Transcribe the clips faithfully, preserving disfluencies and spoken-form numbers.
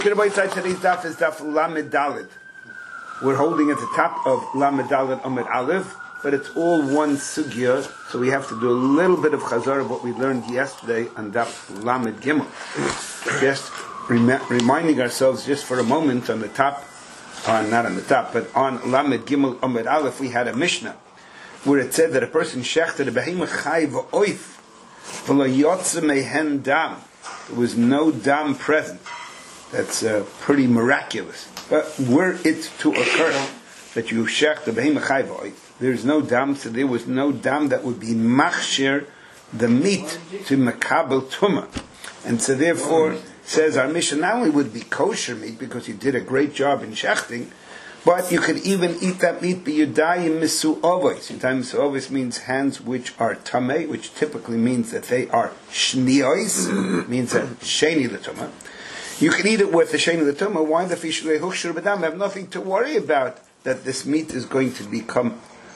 Today's daf is daf Lamed Daled. We're holding at the top of Lamed Daled Amud Aleph, but it's all one sugya, so we have to do a little bit of chazar of what we learned yesterday on daf Lamed Gimel. Just rem- reminding ourselves just for a moment on the top, on not on the top, but on Lamed Gimel Amud Aleph, we had a Mishnah where it said that a person shechted a behemah chai v'oif v'lo yotze mehen dam. There was no dam present. That's uh, pretty miraculous. But were it to occur that you shech the behemah chai v'oif, there's no dam, so there was no dam that would be machshir the meat to makabel tuma. And so therefore, says our Mishnah, not only would it be kosher meat because you did a great job in shechting, but you could even eat that meat b'yudayim misu'ovos. Yudayim misu'ovos means hands which are tamei, which typically means that they are shniyos, means that sheni l'tumah. You can eat it with the sheni l'tumah. Why the fish lehuchshur b'dam? Have nothing to worry about that this meat is going to become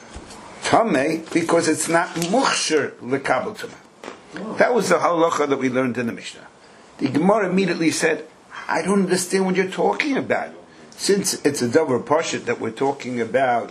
tamei because it's not muchshur l'kabel tumah. That was the halacha that we learned in the Mishnah. The Gemara immediately said, I don't understand what you're talking about. Since it's a davar pashut that we're talking about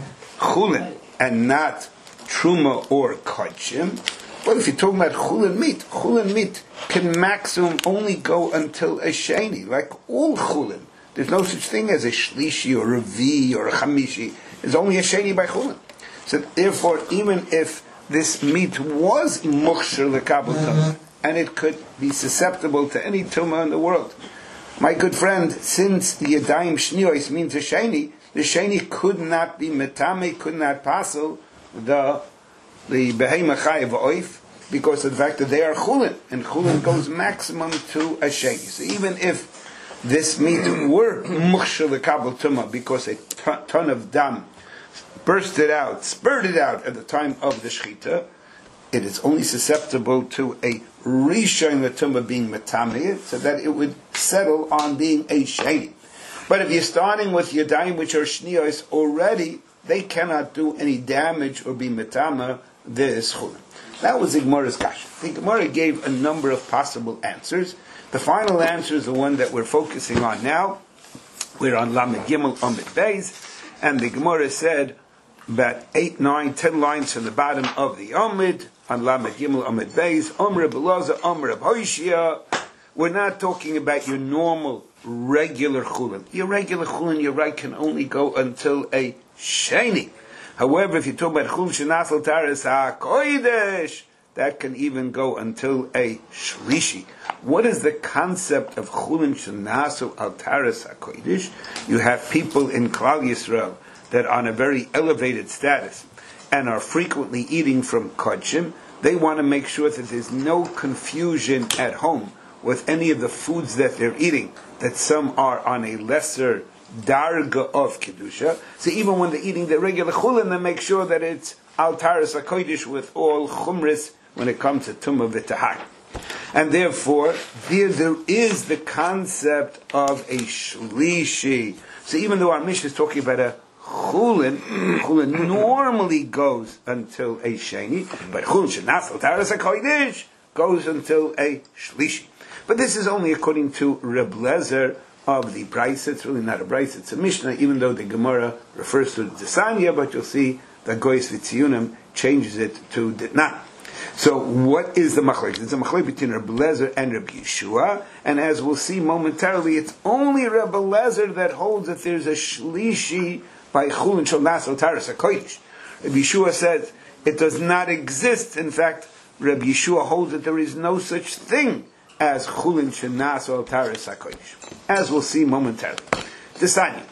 chulin and not truma or kachim, well, if you're talking about chulin meat, chulin meat can maximum only go until a sheni, like all chulin. There's no such thing as a shlishi or a vi or a chamishi. There's only a sheni by chulin. So therefore, even if this meat was muchshir lekabel tumah, and it could be susceptible to any tumah in the world, my good friend, since the Yadayim Shniyos means a Sheni, the Sheni could not be Metame, could not passel the the Behemah Chai V'oif, because of the fact that they are Chulin, and Chulin goes maximum to a Sheni. So even if this meat were Mukhshel L'Kabel Tumah, because a ton of dam bursted out, spurted out at the time of the Shechita, it is only susceptible to a Rishon L'Tumah being Metameh, so that it would settle on being a Sheni. But if you're starting with Yadayim which are Shniyos already, they cannot do any damage or be Metameh, this Chulin. That was the Gemara's kasha. The Gemara gave a number of possible answers. The final answer is the one that we're focusing on now. We're on Lamed Gimel Amud Beis, and the Gemara said about eight, nine, ten lines from the bottom of the Amud, on Lamed Gimel Amud Beis, Omer Belaza, Omer Hoshia. We're not talking about your normal, regular chulin. Your regular chulin, you're right, can only go until a sheni. However, if you talk about chulin shenasal taras ha-kodesh, that can even go until a shlishi. What is the concept of chulin shenasal al taras ha-kodesh? You have people in Klal Yisrael that are on a very elevated status and are frequently eating from kodshim. They want to make sure that there's no confusion at home with any of the foods that they're eating, that some are on a lesser darga of kedusha. So even when they're eating the regular chulin, they make sure that it's al taras hakodesh with all chumris when it comes to tumah v'tahar. And therefore, there, there is the concept of a shlishi. So even though our Mishnah is talking about a chulin, chulin normally goes until a sheni, but chulin shenasal taras hakodesh goes until a shlishi. But this is only according to Reb Lezer of the Brisa. It's really not a Brisa, it's a Mishnah, even though the Gemara refers to the Sanya, but you'll see that Goyes V'Tziyunim changes it to Ditnan. So what is the machlek? It's a machlek between Reb Lezer and Reb Yeshua, and as we'll see momentarily, it's only Reb Lezer that holds that there's a shlishi by chulin shel nasal taras hakodesh. Reb Yeshua says it does not exist. In fact, Reb Yeshua holds that there is no such thing as chulin shel nasal taras hakodesh, as we'll see momentarily. Desanya,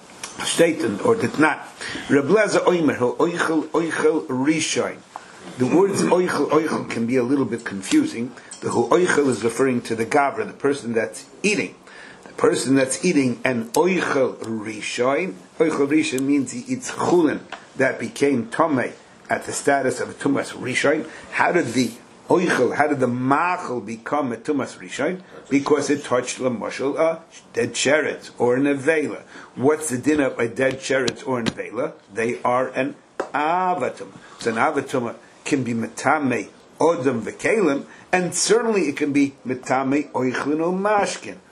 stated or did not. Reb Lezer oimer hu oichel oichel rishon. The words oichel oichel can be a little bit confusing. The hu oichel is referring to the gavra, the person that's eating. The person that's eating an oichel rishon. Oichel rishon means he eats chulin that became tomei at the status of a tumas rishon. How did the oichel, how did the machel become a tumas rishon? Because it touched l'moshel a dead sheretz or an avela. What's the din of a dead sheretz or an avela? They are an avatum. So an avatum can be metame odom v'kelim, and certainly it can be metame oichlin or mashkin.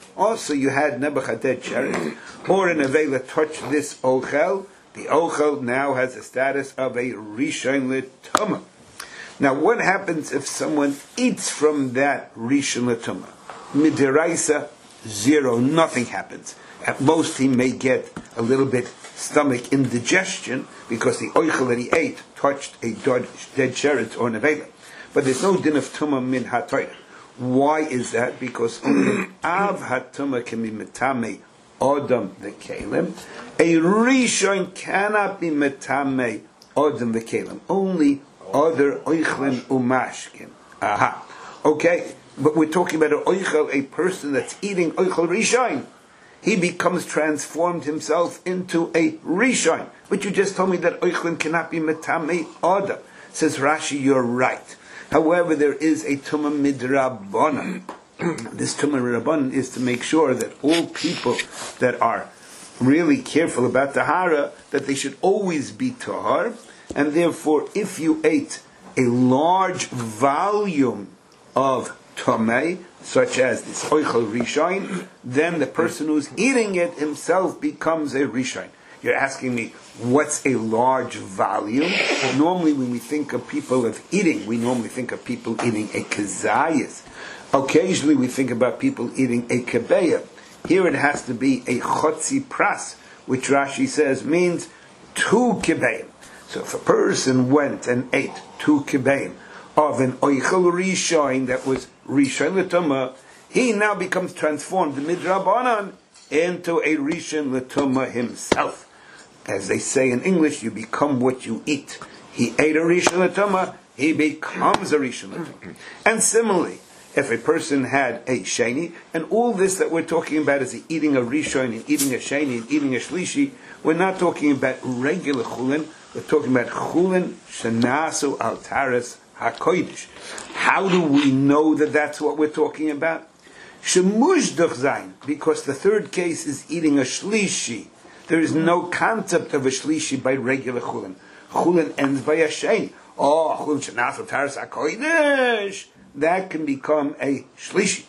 Also, you had nebuch dead sheretz, or an avela touched this ochel. The ochel now has the status of a rishon l'tumah. Now, what happens if someone eats from that rishon l'tumah? Midiraisa, zero, nothing happens. At most, he may get a little bit stomach indigestion because the oichel that he ate touched a dead sheretz or nevela. But there's no din of tumah min hatoyah. Why is that? Because only av hatumah can be metame odom the kelim. A rishon cannot be metame odom the kelim. Only other oichlin umashkin. Aha. Okay, but we're talking about an oichel, a person that's eating oichel rishon. He becomes transformed himself into a rishon. But you just told me that oichlin cannot be metame odom. Says Rashi, you're right. However, there is a tumah midrabanan. This tumah midrabanan is to make sure that all people that are really careful about tahara, that they should always be tahar, and therefore, if you ate a large volume of tamei, such as this oichel rishon, then the person who's eating it himself becomes a rishon. You're asking me, what's a large volume? Normally, when we think of people of eating, we normally think of people eating a kazayas. Occasionally, we think about people eating a kebeya. Here it has to be a chotzi pras, which Rashi says means two kebeim. So if a person went and ate two kebeim of an oichel rishon that was rishon l'tumah, he now becomes transformed, the midrabanan, into a rishon l'tumah himself. As they say in English, you become what you eat. He ate a rishon l'tumah, he becomes a rishon l'tumah. And similarly, if a person had a sheni, and all this that we're talking about is eating a rishon and eating a sheni and eating a shlishi, we're not talking about regular chulin, we're talking about chulin shenasu al taras hakodesh. How do we know that that's what we're talking about? Shemushduch zayin, because the third case is eating a shlishi. There is no concept of a shlishi by regular chulin. Chulin ends by a sheni. Oh, chulin shenasu taras hakodesh. That can become a shlishi.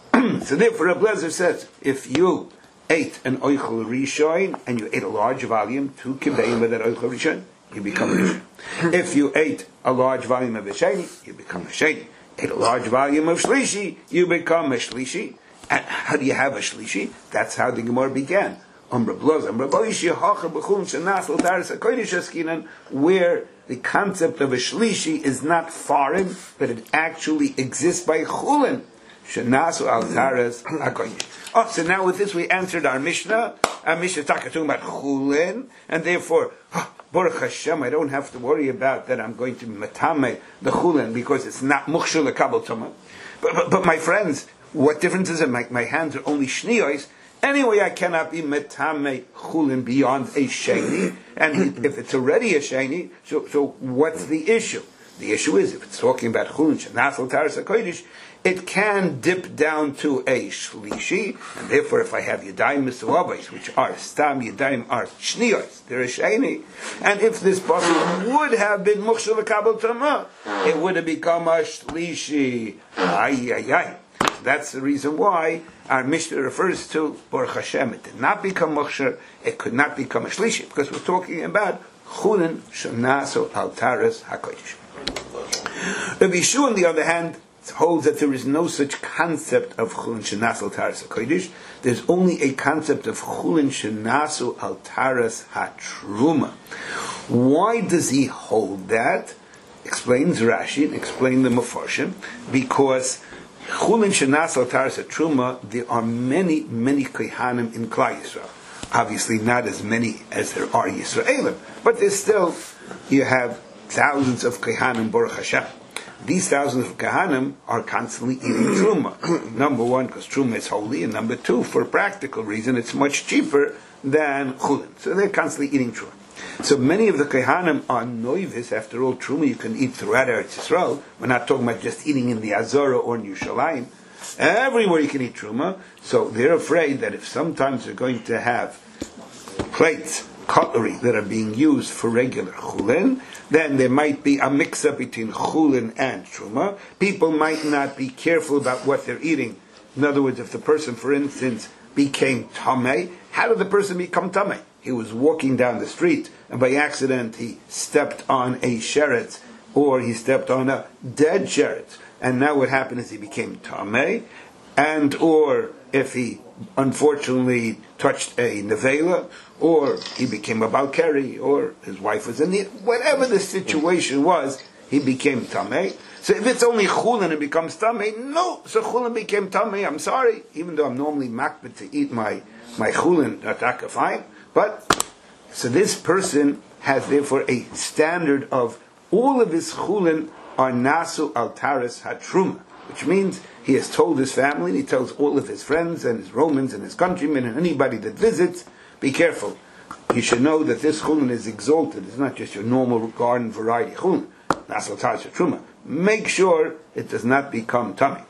So therefore, Reb Lezer says, if you ate an oichel rishon and you ate a large volume, two kibeim with that oichel rishon, you become a rishon. If you ate a large volume of a sheni, you become a sheni. Ate a large volume of shlishi, you become a shlishi. And how do you have a shlishi? That's how the Gemara began. Where the concept of a shlishi is not foreign, but it actually exists by chulin. Shenasu al taras hakodesh. Oh, so now with this we answered our Mishnah. Our Mishnah is talking about chulin, and therefore, oh, Baruch Hashem, I don't have to worry about that I'm going to matame the chulin because it's not mukhshul lekabel tumah. But, but, but my friends, what difference is it? My, my hands are only shniyos. Anyway, I cannot be metame chulin beyond a sheni, and if it's already a sheni, so so what's the issue? The issue is if it's talking about chulin shenasel taras hakodesh, it can dip down to a shlishi, and therefore, if I have yadayim misuvavos, which are stam yadayim are shniyos, they're a sheni, and if this bottle would have been mukhshel lekabel tamah, it would have become a shlishi. Ay ay ay. That's the reason why our Mishnah refers to Baruch Hashem. It did not become Mokshar, it could not become a Shlishi, because we're talking about Chulin Shenasu al Taras HaKodesh. Rabbi Yeshua, on the other hand, holds that there is no such concept of Chulin Shenasu al Taras HaKodesh. There's only a concept of Chulin Shenasu al Taras HaTruma. Why does he hold that? Explains Rashi and explains the Mefarshim, because Chulin shenas al taras truma, there are many, many kohanim in Klal Yisrael. Obviously, not as many as there are Yisraelim, but there's still, you have thousands of kohanim, Baruch Hashem. These thousands of kohanim are constantly eating truma. Number one, because truma is holy, and number two, for a practical reason, it's much cheaper than chulin. So they're constantly eating truma. So many of the kohanim are noivis. After all, truma you can eat throughout Eretz Yisrael. We're not talking about just eating in the Azorah or in Yerushalayim. Everywhere you can eat truma. So they're afraid that if sometimes they're going to have plates, cutlery that are being used for regular chulin, then there might be a mix-up between chulin and truma. People might not be careful about what they're eating In other words, if the person, for instance, became tamei, how did the person become tamei? He was walking down the street, and by accident he stepped on a sheretz, or he stepped on a dead sheretz, and now what happened is he became tamei, and or if he unfortunately touched a nevela, or he became a balkari, or his wife was in the, whatever the situation was, he became tamei. So if it's only chulin it becomes tamei, no, so chulin became tamei, I'm sorry, even though I'm normally makbid to eat my, my chulin, ataka fine, but, so this person has therefore a standard of all of his chulin are nasu al taras hatruma, which means he has told his family, and he tells all of his friends and his Romans and his countrymen and anybody that visits, be careful. You should know that this chulin is exalted. It's not just your normal garden variety chulin. Nasu al taras hatruma. Make sure it does not become tummy.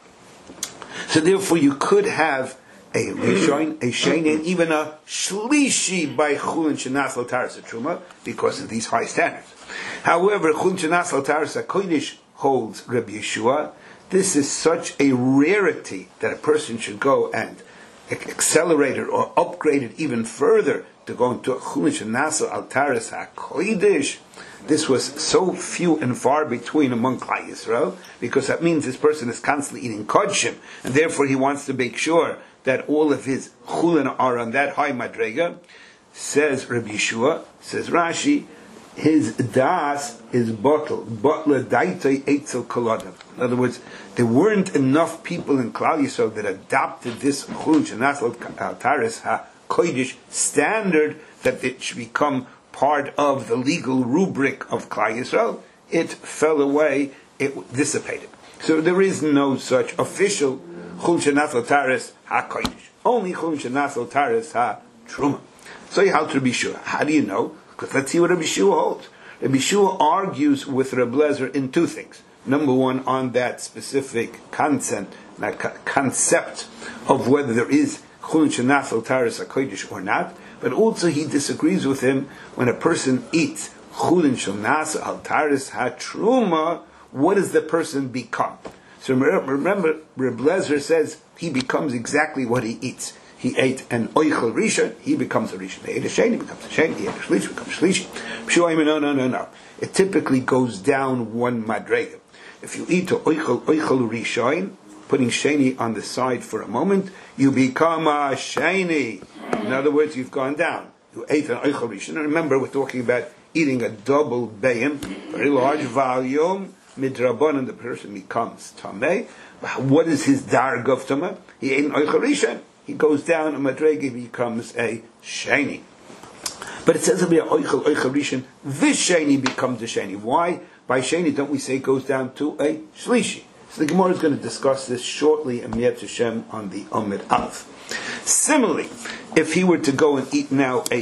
So therefore you could have a rishon, a sheni, and even a shlishi by chulin shenas al taras hatruma because of these high standards. However, chulin shenas al taras hakodesh holds Rabbi Yeshua. This is such a rarity that a person should go and accelerate it or upgrade it even further to go into a chulin shenas al taras hakodesh. This was so few and far between among Klal Yisrael, because that means this person is constantly eating kodshim, and therefore he wants to make sure that all of his chulin are on that high madrega. Says Rabbi Yeshua, says Rashi, his das is bottled. Bottle daitay eitzel koladim. In other words, there weren't enough people in Klal Yisrael that adopted this chulin shenas al taras hakodesh standard that it should become part of the legal rubric of Klal Yisrael. It fell away, it dissipated. So there is no such official chulin shenas al taras hakodesh. Only chulin shenas al taras hatruma. So you have to be sure. How do you know? Because let's see what Rabbi Shua holds. Rabbi Shua argues with Reb Lezer in two things. Number one, on that specific concept, that concept of whether there is chulin shenas al taras hakodesh or not. But also he disagrees with him when a person eats chulin shenas al taras hatruma. What does the person become? So remember, Reb Lezer says he becomes exactly what he eats. He ate an oichel rishon, he becomes a rishon. He ate a sheni, he becomes a sheni. He ate a shlish, he becomes a shlish. No, no, no, no. It typically goes down one madrega. If you eat a oichel oichel rishon, putting sheni on the side for a moment, you become a sheni. In other words, you've gone down. You ate an oichel rishon. And remember, we're talking about eating a double bayim, very large volume. Midrabanan, the person becomes tamei. What is his darg of tamei? He ate an oichel rishon. He goes down a madrega, he becomes a sheni. But it says about oichel oichel rishon, this sheni becomes a sheni. Why? By sheni, don't we say it goes down to a shlishi? So the Gemara is going to discuss this shortly in Miyat Hashem on the Amud Aleph. Similarly, if he were to go and eat now a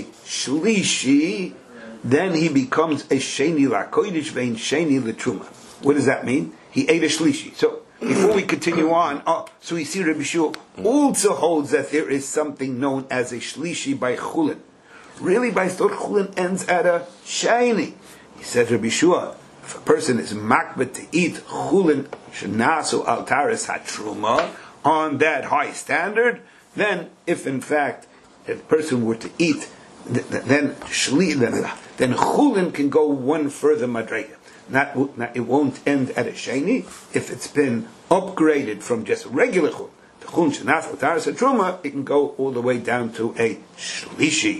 shlishi, then he becomes a sheni lakodesh vein sheni letruma. What does that mean? He ate a shlishi. So before we continue on, oh, so we see Rabbi Shua also holds that there is something known as a shlishi by chulin. Really, by thought chulin ends at a sheni. He said, Rabbi Shua, if a person is makbet to eat chulin shenasu al taras hatruma on that high standard, then if in fact a person were to eat, then shli, then, then chulin can go one further madrega. Not, not, it won't end at a sheni. If it's been upgraded from just regular chulin to chulin shenas al taras hatruma, it can go all the way down to a shlishi.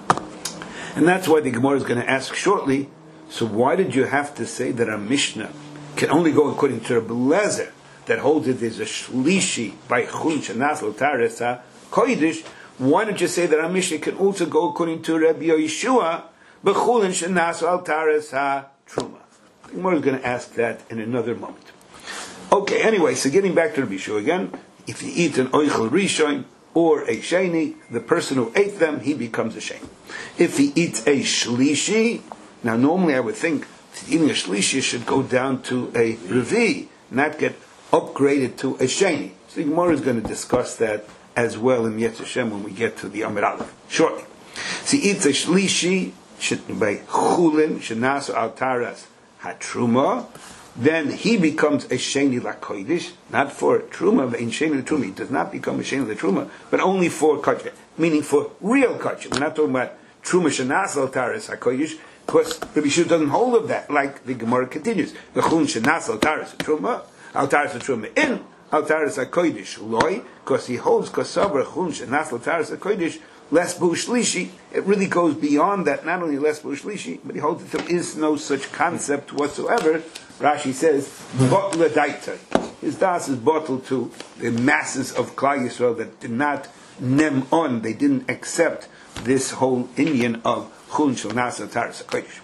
And that's why the Gemara is going to ask shortly, so why did you have to say that our Mishnah can only go according to Rabbi Lezer, that holds it as a shlishi by chulin shenas al taras hakodesh? Why don't you say that our Mishnah can also go according to Rabbi Yeshua, but chulin shenas al taras hatruma? The Gemara is going to ask that in another moment. Okay, anyway, so getting back to Rabbi Yeshua again, if you eat an oichel rishon or a sheni, the person who ate them, he becomes a sheni. If he eats a shlishi, now normally I would think eating a shlishi should go down to a revi, not get upgraded to a sheni. So the Gemara is going to discuss that as well in Yetz Hashem when we get to the Amud Aleph shortly. So he eats a shlishi by chulin shenas al taras hatruma. then he becomes a sheni lakoidish, not for truma, in sheni truma. He does not become a sheni truma, but only for kachim, meaning for real kachim. We're not talking about truma shenasal taras hakoidish, because Rabbi Shua doesn't hold of that. Like the Gemara continues, the chun shenasal taras truma, al taras truma in al taras hakoidish loy, because he holds kosaber chun shenasal taras hakoidish less bushlishi. It really goes beyond that. Not only less bushlishi, but he holds that there is no such concept whatsoever. Rashi says, "Botla daita." His das is bottled to the masses of Klal Yisrael that did not nem on. They didn't accept this whole Indian of chun shel nasa taras hakodesh.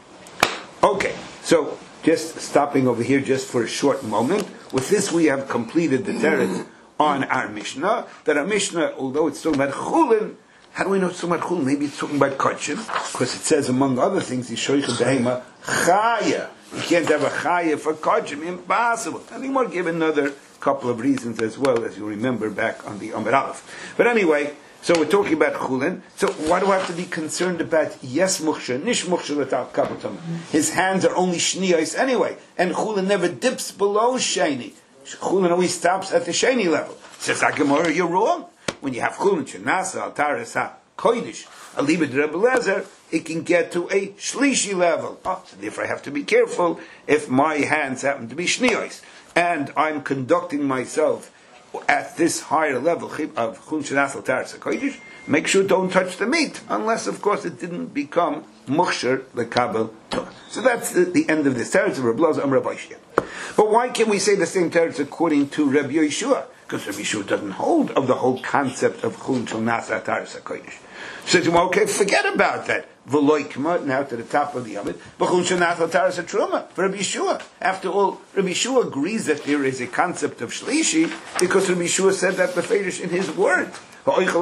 Okay, so just stopping over here just for a short moment. With this, we have completed the teretz on our Mishnah. That our Mishnah, although it's talking about chulin, how do we know it's talking about chulin? Maybe it's talking about kachim, because it says, among other things, Yishoich behema chaya. You can't have a chaya for kachim. Impossible. And we might give another couple of reasons as well, as you remember back on the Amud Aleph. But anyway, so we're talking about chulin. So why do I have to be concerned about yes muksha, nish muksha l'tal kabatam? His hands are only shniyos anyway, and chulin never dips below sheni. Chulin always stops at the sheni level. Says Gemara, you're wrong. When you have chulin shenasa al taras ha kodesh alibed Rebbe Lezer, it can get to a shlishi level. Oh, so therefore I have to be careful if my hands happen to be shniyos and I'm conducting myself at this higher level of chulin shenasa al taras ha kodesh. Make sure don't touch the meat, unless of course it didn't become muksher lekabel Torah. So that's the, the end of this teretz of Rebbe Lezer and Rabbi Shia. But why can we say the same teretz according to Rabbi Yeshua? Because Rabbi Yeshua doesn't hold of the whole concept of chulin shel nasa taras hakodesh. So well, okay, forget about that. V'loikma, now to the top of the Amid, but chulin shel nasa taras truma for Rabbi Yeshua. After all, Rabbi Yeshua agrees that there is a concept of shlishi because Rabbi Yeshua said that beferish in his word. And if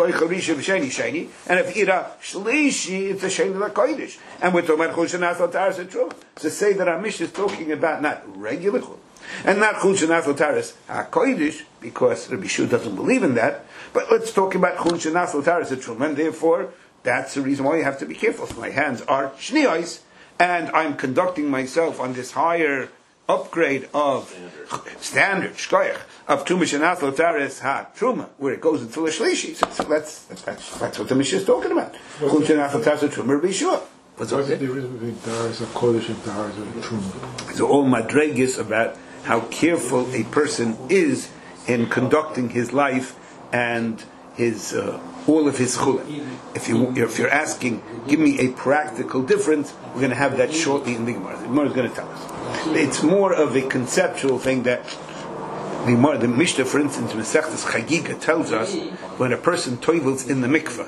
ira shlishi, it's a sheni lakodesh, and we're talking about chulin shel nasa taras truma. So say that our Mishnah is talking about not regular chulin, and not chulin shel nasa taras hakodesh, because Rabbi Yeshua doesn't believe in that. But let's talk about chulin shel nasa taras truma, and therefore that's the reason why you have to be careful. So my hands are shniyos, and I'm conducting myself on this higher upgrade of standard shkoyach of truma shel nasa taras ha truma, where it goes into the shlishi. So, so that's, that's that's what the Mishnah is talking about. Chulin shel nasa taras truma, Rabbi Yeshua. What's the difference between taras hakodesh and taras truma? So all madregas about how careful a person is in conducting his life and his uh, all of his chulin. If you if you're asking, give me a practical difference, we're going to have that shortly in the Gemara. The Gemara is going to tell us. It's more of a conceptual thing that the Gemara, the Mishnah, for instance, Masechtas Chagiga tells us when a person toivels in the mikveh.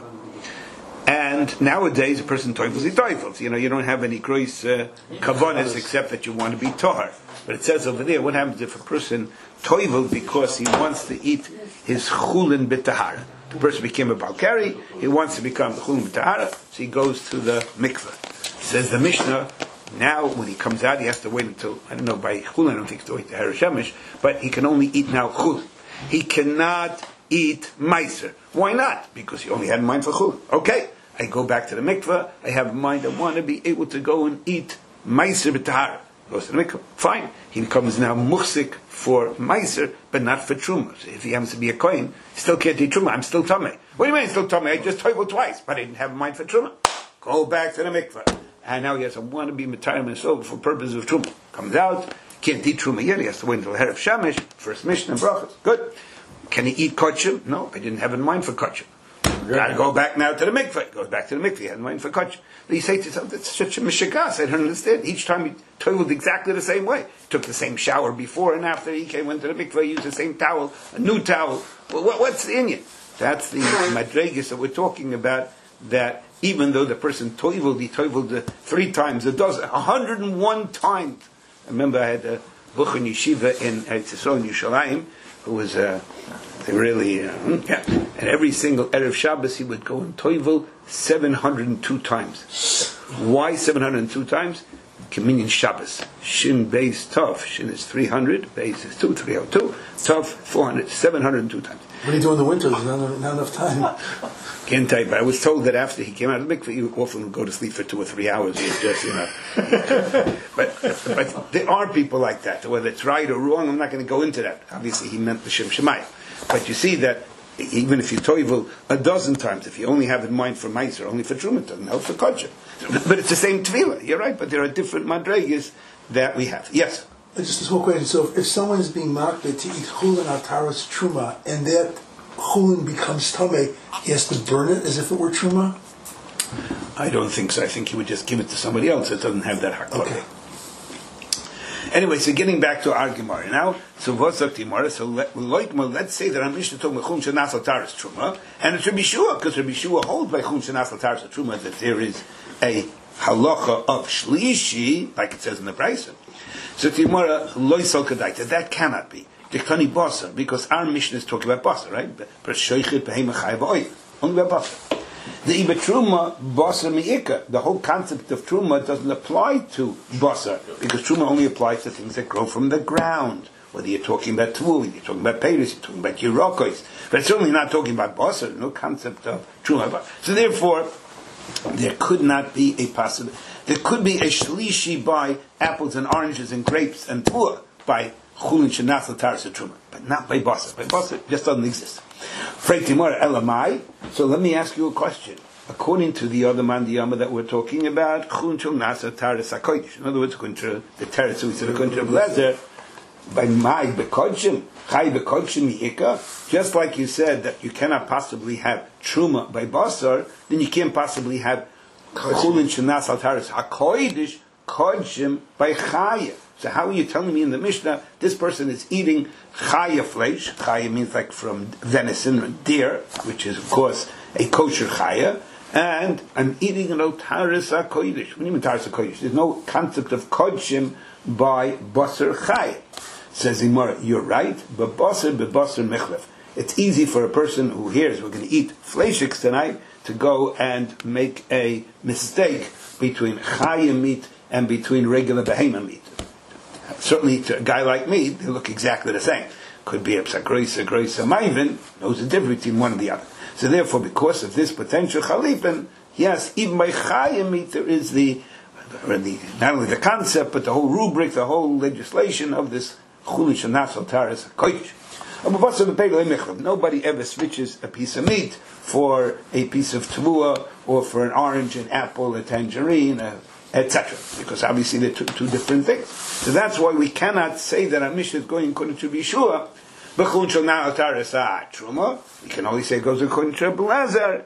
And nowadays, a person toivels, he toivels. You know, you don't have any gross uh, kavanas except that you want to be tahar. But it says over there, what happens if a person toivel because he wants to eat his chulin b'tahara? The person became a balkari, he wants to become chulin b'tahara, so he goes to the mikveh. Says the Mishnah, now when he comes out, he has to wait until, I don't know, by chulin, I don't think it's to wait to Harashemish, but he can only eat now chulin. He cannot eat meiser. Why not? Because he only had in mind for chulin. Okay, I go back to the mikveh, I have in mind, I want to be able to go and eat meiser b'tahara. Goes to the mikveh. Fine. He becomes now muhsik for meiser, but not for truma. So if he happens to be a kohen, he still can't eat truma. I'm still tamei. What do you mean still tamei? I just toivel twice, but I didn't have in mind for truma. Go back to the mikveh. And now he has to want to be mitayim and so for purposes of truma. Comes out, can't eat truma yet. He has to wait until the Erev Shemesh, first mission and brachas. Good. Can he eat kachim? No, I didn't have in mind for kachim. Got to go back now to the mikveh. Goes back to the mikveh. He had in mind for kachim. You say to yourself, that's such a mishagas. I don't understand. Each time he toiled exactly the same way. Took the same shower before and after he came, went to the mikveh, used the same towel, a new towel. Well, what, what's the Indian? That's the madregas that we're talking about, that even though the person toiled, he toiled uh, three times, a dozen, one hundred and one times. I remember I had a buch in yeshiva in Eretz Yisrael in Yerushalayim, who was uh, really, uh, yeah. And every single Erev Shabbos he would go and toivel seven hundred and two times. Why seven hundred and two times? Communion Shabbos. Shin Beis Tov. Shin is three hundred. Beis is two, three hundred two. Tov, four hundred, seven hundred and two times. What do you do in the winter? There's not, not enough time. Can't tell you, but I was told that after he came out of the mikveh, you often go to sleep for two or three hours. It's just, you know. but, but there are people like that. Whether it's right or wrong, I'm not going to go into that. Obviously, he meant the Shem Shemayim. But you see that even if you toivel a dozen times, if you only have in mind for Meiser, only for Truma, it doesn't help for Kodshim. But it's the same tefillah. You're right, but there are different madregas that we have. Yes? Just a small question. So if, if someone is being mocked to eat chulin ataras truma, and that chulin becomes tameh, he has to burn it as if it were truma? I don't think so. I think he would just give it to somebody else that doesn't have that hakol. Okay. Anyway, so getting back to our Gemara now. So what's up Gemara? So let, let's say that our Mishnah told me chulin shenas ataras truma, and it's Rabbi Shua, because Rabbi Shua holds by chulin shenas ataras truma that there is a halacha of shlishi, like it says in the Brisa. So Gemara loisal kadaita, that cannot be. Dekani basar, because our Mishnah is talking about basar, right? Only about basar. The iba truma basar mi'ika. The whole concept of truma doesn't apply to basar, because truma only applies to things that grow from the ground. Whether you're talking about tefillin, you're talking about peiros, you're talking about yerokos, but it's certainly not talking about basar. No concept of truma. So therefore, there could not be a possibility. There could be a shlishi by apples and oranges and grapes and pur by chulin shenas l'taras truma, but not by basar. By basar, it just doesn't exist. Freitimor elamai. So let me ask you a question. According to the other mandiyama that we're talking about, chulin shenas l'taras hakodesh. In other words, according to the teretz we said, according to Lezer, by my bekodshim, chai bekodshim mi'ika. Just like you said that you cannot possibly have truma by basar, then you can't possibly have chulin shenas l'taras hakodesh kodshim by chaya. So how are you telling me in the Mishnah this person is eating chaya flesh? Chaya means like from venison, deer, which is of course a kosher chaya, and I'm eating an otaris hakodesh. What do you mean otaris hakodesh? There's no concept of kodshim by basar chaya. Says Imar, you're right, but basar be basar mechlef. It's easy for a person who hears we're going to eat fleishiks tonight to go and make a mistake between chaya meat and between regular behemoth meat. Certainly to a guy like me, they look exactly the same. Could be a psagroisa, groisa, maivin, knows the difference between one and the other. So therefore, because of this potential chalipin, yes, even by chaya meat there is the, the, not only the concept, but the whole rubric, the whole legislation of this chulin shenas l'taras hakodesh. Nobody ever switches a piece of meat for a piece of tavua, or for an orange, an apple, a tangerine, et cetera. Because obviously they're two, two different things. So that's why we cannot say that our Mishnah is going according to Bishua. We can only say it goes according to Blazer.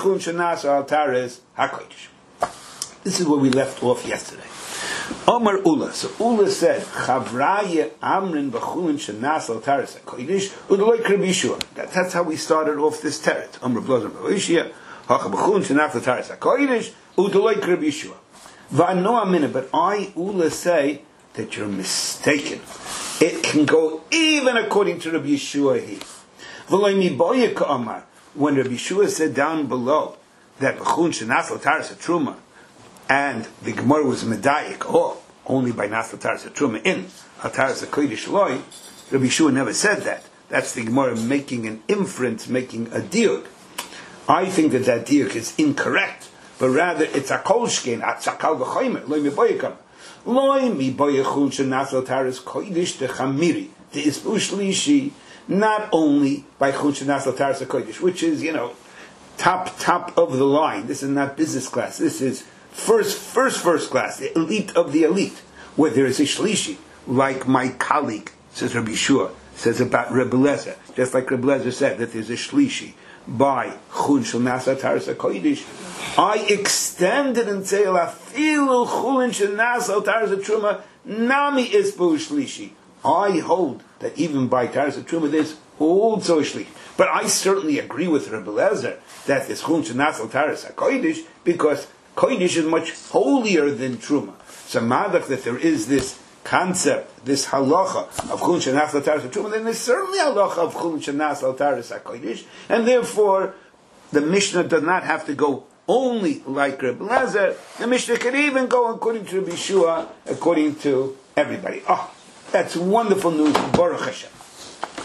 This is where we left off yesterday. Omar Ula. So Ula said, Chavraye Amrin b'chulin shenas al taras hakodesh u'deloy k'Rabbi. That's how we started off this teret. Omar Blazer b'Oishia, Hacha b'chulin shenas al taras hakodesh u'deloy k'Rabbi. V'anoa minute, but I Ula say that you're mistaken. It can go even according to Rabbi Yeshua here. V'loy miboye ka'amar. When Rabbi Yeshua said down below that b'chulin shenas al taras truma, and the Gemara was medayik, oh, only by nas l'taras truma in ataras hakodesh loy. Rabbi Yeshua never said that. That's the Gemara making an inference, making a diuk. I think that that diuk is incorrect, but rather it's a kolshkein, a tzakal v'choymer, loy miboyekam. Loy miboyechul shenas l'taras kodesh dechamiri, the isbu shlishi, not only by chul shenas l'taras hakodesh, which is, you know, top, top of the line. This is not business class. This is First, first, first class, the elite of the elite, where there is a shlishi, like my colleague, says Rabbi Yeshua, says about Rebbe Lezer, just like Rebbe Lezer said that there's a shlishi by chulin shenas l'taras hakodesh. I extended and say, afilu chulin shenas l'taras truma nami isbu shlishi. I hold that even by taras truma there's also a shlishi. But I certainly agree with Rebbe Lezer that there's chulin shenas l'taras hakodesh, because Kodesh is much holier than Truma. So madach that there is this concept, this halacha of chulin shenas l'taras Truma, then there's certainly halacha of chulin shenas l'taras hakodesh, and therefore the Mishnah does not have to go only like Rebbe Lezer. The Mishnah can even go according to Rabbi Yeshua, according to everybody. Oh, that's wonderful news, Baruch Hashem.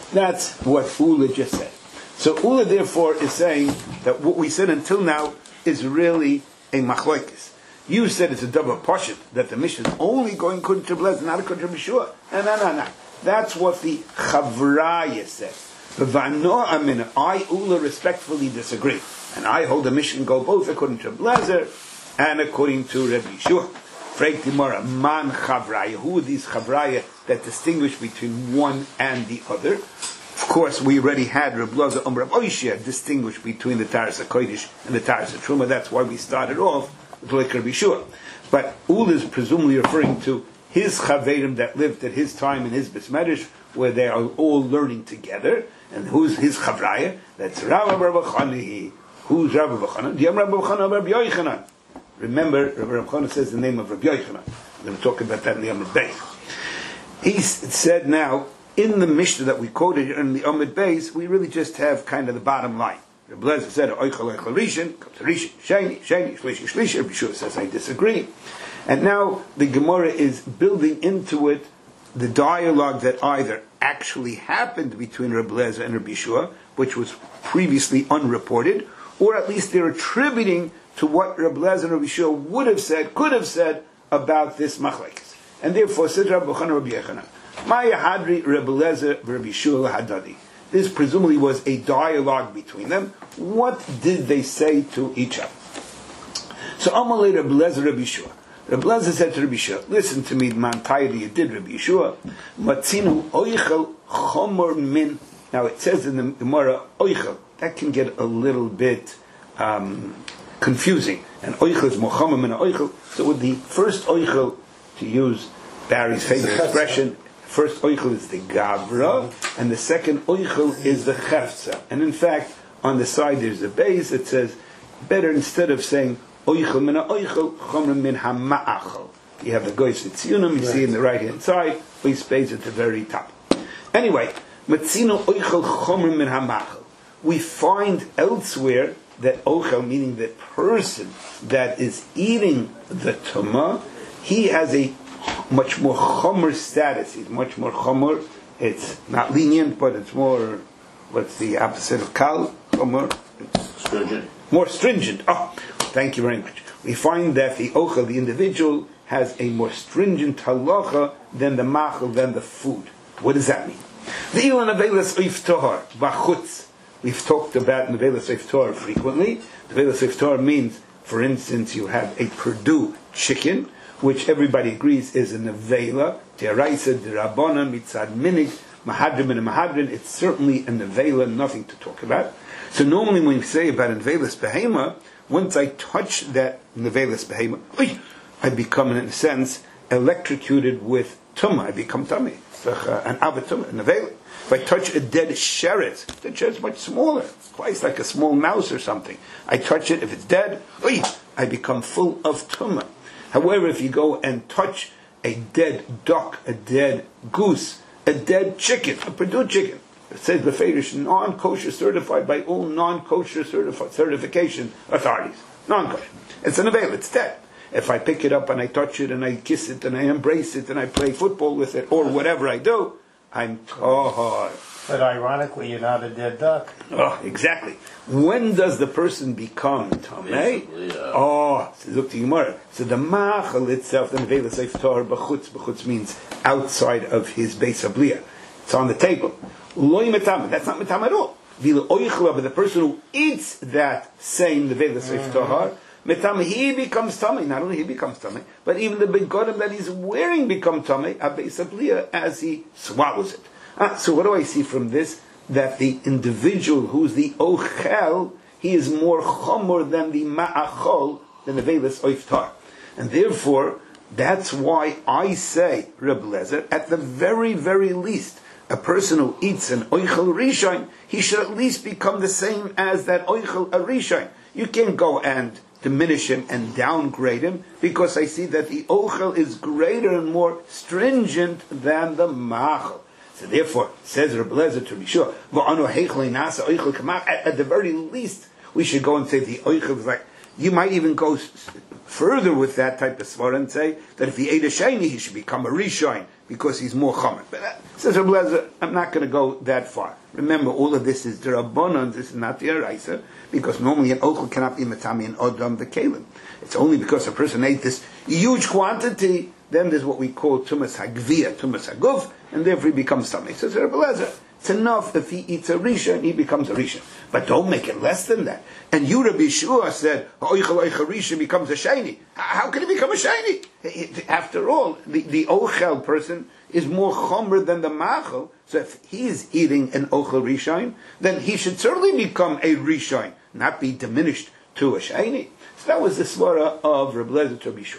That's what Ula just said. So Ula therefore is saying that what we said until now is really a machlokes. You said it's a double poshut, that the mission is only going according to Rebbe, not according to Bishua. No, no, no, no. That's what the Chavraya said. But I, Ula, respectfully disagree. And I hold the mission go both according to Rebbe and according to Rebbe Yeshua. Frag Gemara, man Chavraya. Who are these Chavraya that distinguish between one and the other? Of course, we already had Reb Loza Omer Reb Oishia distinguish between the Taras HaKodesh and the Taras HaTruma. That's why we started off with like Reb Yeshua. But Ula is presumably referring to his Chaverim that lived at his time in his Besmerish, where they are all learning together. And who's his Chavraya? That's Rabbi Rabbi Chana. Who's Rabbi Chana? The Rabbi Chana Rabbi Yochanan. Remember, Rabbi Chana says the name of Rabbi Yochanan. I'm going to talk about that in the Amud Beis. He said now, in the Mishnah that we quoted in the Amud Beis, we really just have kind of the bottom line. Rabbi Lezer said, Oichel Oichel Rishon, comes to Rishon, Sheni, Sheni, Shlishi, Shlishi. Rabbi Yeshua says, I disagree. And now the Gemara is building into it the dialogue that either actually happened between Rabbi Lezer and Rabbi Yeshua, which was previously unreported, or at least they're attributing to what Rabbi Lezer and Rabbi Yeshua would have said, could have said about this machlekes. And therefore, says Rabbi Chana Rabbi Yochanan, Maya Hadri Rabbi Lezer Rabbi Yeshua Hadadi. This presumably was a dialogue between them. What did they say to each other? So Amalei Rabbi Lezer Rabbi Yeshua. Rabbi Lezer said to Rabbi Yeshua, listen to me, man Tairi, you did Rabbi Yeshua. Matzinu oichel chomor min. Now it says in the Gemara, oichel. That can get a little bit um, confusing. And oichel is mochamer min oichel. So with the first oichel, to use Barry's favorite expression, first oichel is the gavra, and the second oichel is the chefza. And in fact, on the side there's a base that says, better instead of saying oichel min oichel, chomer min hama'achel. You have the goyis tziyunim, you see in the right hand side, ois base at the very top. Anyway, matzino oichel chomer min hama'achel. We find elsewhere that ochel, meaning the person that is eating the tumah, he has a much more chomer status. He's much more chomer. It's not lenient, but it's more, what's the opposite of kal? Chomer? Stringent. More stringent. Oh, thank you very much. We find that the ochel, the individual, has a more stringent halacha than the machel, than the food. What does that mean? The ilan avelas oif tohar, bachutz. We've talked about nevelas oif tohar frequently. Nevelas oif tohar means, for instance, you have a Purdue chicken, which everybody agrees is a nevela, te'araisa, derabona, mitzad minig, mahadrim and a mahadrin. It's certainly a nevela, nothing to talk about. So normally when we say about a nevelas behema, once I touch that nevelas behema, I become in a sense electrocuted with tumah. I become tummy, an avatumah, a nevela. If I touch a dead sheret, the sheret's much smaller, twice like a small mouse or something. I touch it, if it's dead, I become full of tumah. However, if you go and touch a dead duck, a dead goose, a dead chicken, a Purdue chicken, it says Beferish, non-kosher certified by all non-kosher certifi- certification authorities. Non-kosher. It's an avail, it's dead. If I pick it up and I touch it and I kiss it and I embrace it and I play football with it or whatever I do, I'm tahor. But ironically, you're not a dead duck. Oh, exactly. When does the person become tamei? Yeah. Oh, so look to Gemara. So the machal itself, the nevela seif tahor b'chutz. B'chutz means outside of his beis habliya. It's on the table. Loi metam. That's not metam at all. V'lo oichla, but the person who eats that same nevela seif tahor, metam, he becomes tamei. Not only he becomes tamei, but even the begodim that he's wearing become tamei a beis habliya as he swallows it. Ah, so what do I see from this? That the individual who's the ochel, he is more chomer than the ma'achol, than the velas oiftar. And therefore, that's why I say, Reb Lezer, at the very, very least, a person who eats an oichel rishon, he should at least become the same as that oichel a rishon. You can't go and diminish him and downgrade him, because I see that the ochel is greater and more stringent than the ma'achol. So therefore, says Rabbi Lezer to be sure, at the very least, we should go and say the oichel is like, you might even go further with that type of svara and say that if he ate a sheni, he should become a rishon because he's more chomer. But uh, says Rabbi Lezer, I'm not going to go that far. Remember, all of this is derabbanan. This is not the eraisa, because normally an ochel cannot be matami and odam the kalim. It's only because a person ate this huge quantity. Then there's what we call tumas hagvia, tumas haguf, and therefore he becomes tummy. Says Rabbi Lezer, it's enough if he eats a rishon, he becomes a rishon. But don't make it less than that. And you, Rabbi Shua, said, ha'oichel oichel rishon becomes a sheni. How can it become a sheni? After all, the, the ochel person is more chomer than the machel. So if he is eating an ochel rishon, then he should certainly become a rishon, not be diminished to a sheni. So that was the svara of Rabbi Lezer to Rabbi Shua.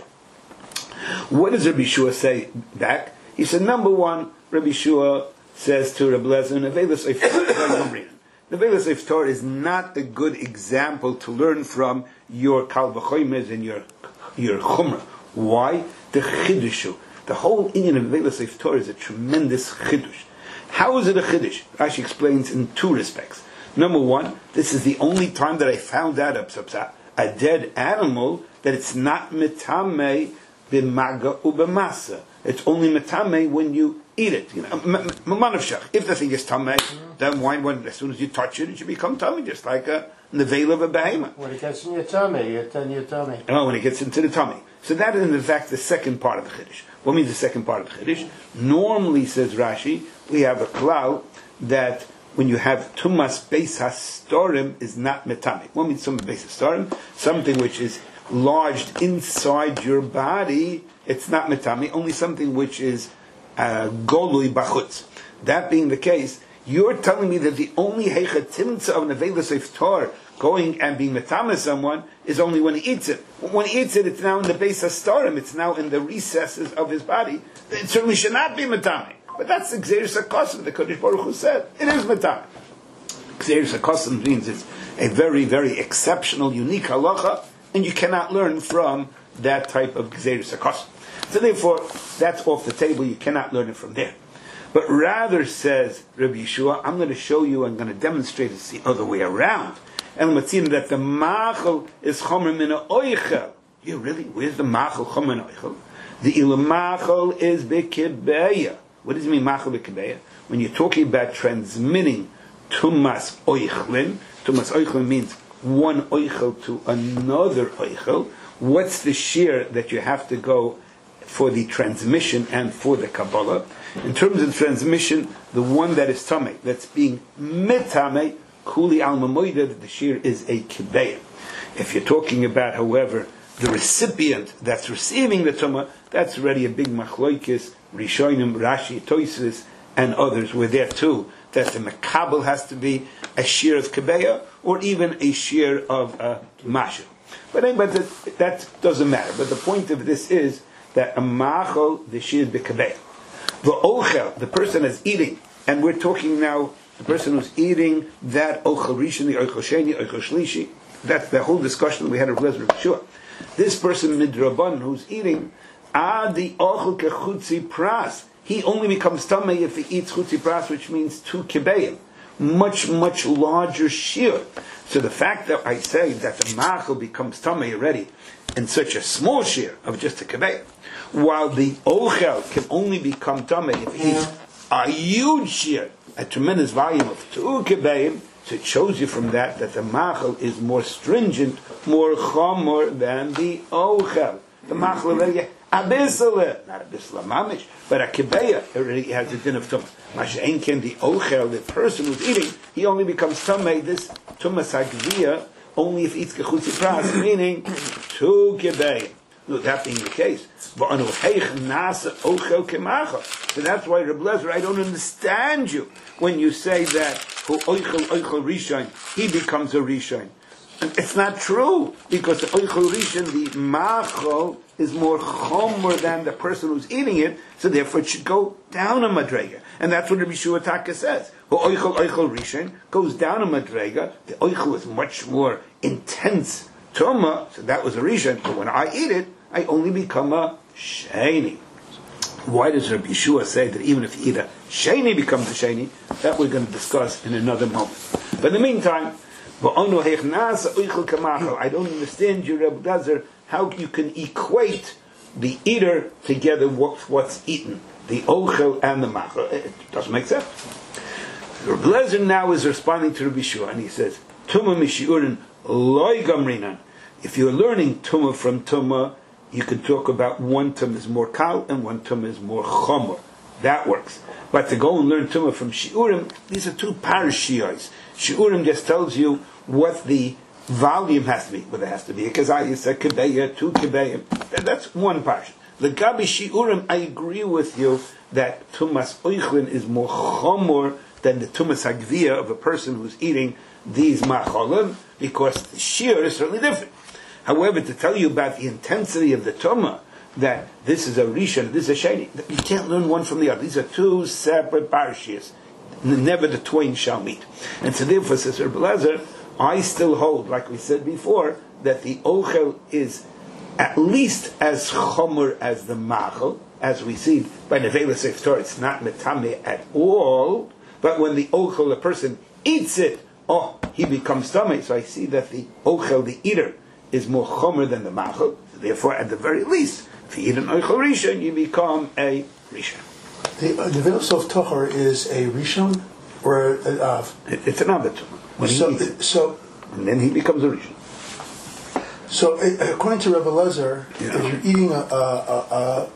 What does Rabbi Shua say back? He said, number one, Rabbi Shua says to Rabbi Lezer, Nevelas Iftar. Nevelas Iftar is not a good example to learn from your Kal V'chomer and your your Chumrah. Why? The Chidushu. The whole Indian of Nevelas Iftar is a tremendous Chidush. How is it a Chidush? Rashi explains in two respects. Number one, this is the only time that I found out a, a dead animal that it's not Mitame b'maga u'b'masa. It's only Mitame when you eat it. You know, if the thing is tamei, then wine, when as soon as you touch it, it should become tamei, just like a nevel of a behemoth. When it gets in your tummy, it's in your tummy. Oh, when it gets into the tummy. So that is in fact the second part of the chiddush. What means the second part of the chiddush? Normally, says Rashi, we have a klal that when you have tumas beis hastorim is not metame. What means tumas beis hastorim? Something which is lodged inside your body, it's not metame. Only something which is golui bachutz. That being the case, you're telling me that the only heichatimtza of nevelas iftar going and being metame someone is only when he eats it. When he eats it, it's now in the beis hastorim. It's now in the recesses of his body. It certainly should not be metame. But that's the Gzeirus HaKosim, the Kodesh Baruch Hu said. It is metame. Gzeirus HaKosim means it's a very, very exceptional, unique halacha, and you cannot learn from that type of Gzeirus HaKosim. So therefore, that's off the table. You cannot learn it from there. But rather, says Rabbi Yeshua, I'm going to show you, I'm going to demonstrate it's the other way around. And Matzina that the machal is chomer min ha'oichel. Yeah, really? Where's the machal chomer min ha'oichel? The ilamachal is bekibeya. What does it mean, machal bekibeya? When you're talking about transmitting tumas oichlin, tumas oichlin means one oichel to another oichel. What's the shear that you have to go for the transmission and for the Kabbalah? In terms of transmission, the one that is tamei, that's being mitame, kuli alma moida, that the shear is a kibeya. If you're talking about, however, the recipient that's receiving the tumah, that's already a big machloikis, Rishonim, Rashi, Toises, and others were there too, that the makabel has to be a shear of kibeya, or even a shear of a mashal. But, but that, that doesn't matter. But the point of this is that a machal, the shear is bekabeya. The ochel, the person is eating, and we're talking now, the person who's eating that ochel rishon, the ochel sheni, ochel shlishi, that's the whole discussion we had of Lezer Shua. This person midraban who's eating, ah, the ochel kechutzi pras, he only becomes tamei if he eats chutzi pras, which means two kibeyim, much, much larger shear. So the fact that I say that the machal becomes tamei already in such a small shear of just a kibeyim, while the ochel can only become tamei if he eats a huge shear, a tremendous volume of two kibeyim. So it shows you from that that the machal is more stringent, more chomer than the ochel. The machal already abisale, not abisale mamish, but a kibeya already has a din of tumah. Masha'en can the ochel, the person who's eating, he only becomes tamei, this tumah sagvia, only if he eats kechutzi pras, meaning two kibeya. No, that being the case, so that's why Reb Lezer, I don't understand you when you say that who oichel oichel rishon, he becomes a rishon. It's not true, because the oichel rishon, the machol, is more chomer than the person who's eating it, so therefore it should go down a madrega. And that's what Rabbi Shua Taka says. Who oichel oichel rishon goes down a madrega. The oichel is much more intense tuma, so that was a rishon. But when I eat it, I only become a sheni. Why does Rabbi Yeshua say that even if you eat a sheni becomes a sheni? That we're going to discuss in another moment. But in the meantime, I don't understand you, Rebbe Gazer, how you can equate the eater together with what's eaten, the ochel and the machal. It doesn't make sense. Rebbe Gazer now is responding to Rabbi Shua, and he says, Tumah mishiurin loy gamrinan. If you're learning tumah from tumah, you can talk about one tumah is more kal and one tumah is more chomer. That works. But to go and learn tumah from shiurim, these are two parashiyos. Shiurim just tells you what the volume has to be. Whether it has to be a kazayis, a kebeya, two kebeya. That's one parsha. The gabi shiurim, I agree with you that tumas oichlin is more chomer than the tumas hagviyah of a person who's eating these macholim, because the shear is certainly different. However, to tell you about the intensity of the tumah, that this is a rishon, this is a sheni, you can't learn one from the other. These are two separate parashiyos. Never the twain shall meet. And so therefore, says Rebbe Elazar, I still hold, like we said before, that the ochel is at least as chomer as the machal, as we see by Nevela Seif Torah. It's not metame at all, but when the ochel, a person eats it, oh, he becomes tamei. So I see that the ochel, the eater, is more chomer than the machal. Therefore, at the very least, if you eat an ochel rishon, you become a rishon. The uh, Nevela Seif Torah is a rishon or an av? It, it's an av. When so, he eats it, so, and then he becomes a rishon. So, uh, according to Rebbe Elazar, Yeah. if you're eating a, a, a, a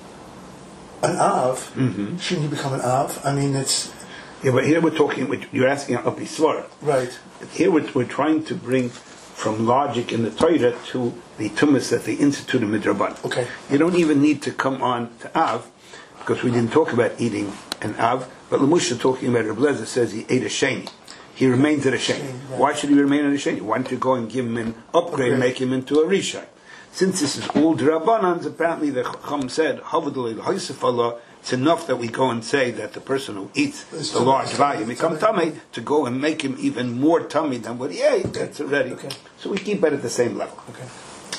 an av, Mm-hmm. shouldn't you become an av? I mean, it's Yeah, but here we're talking. You're asking a pisvara. right. Here we're, we're trying to bring from logic in the Torah to the tumas that they instituted midraban. Okay. You don't even need to come on to Av, because we didn't talk about eating an Av, but Lamusha talking about Rebbe Elazar says he ate a sheni. He remains at a sheni. Sheni, right. Why should he remain at a sheni? Why don't you go and give him an upgrade, Upgrade. make him into a rishon? Since this is all drabanans, apparently the Chacham said, Havadulil Haisafallah, it's enough that we go and say that the person who eats It's the tummy, large it's volume tummy, becomes tummy. tummy, to go and make him even more tummy than what he ate. That's already. Okay. So we keep it at the same level. Okay.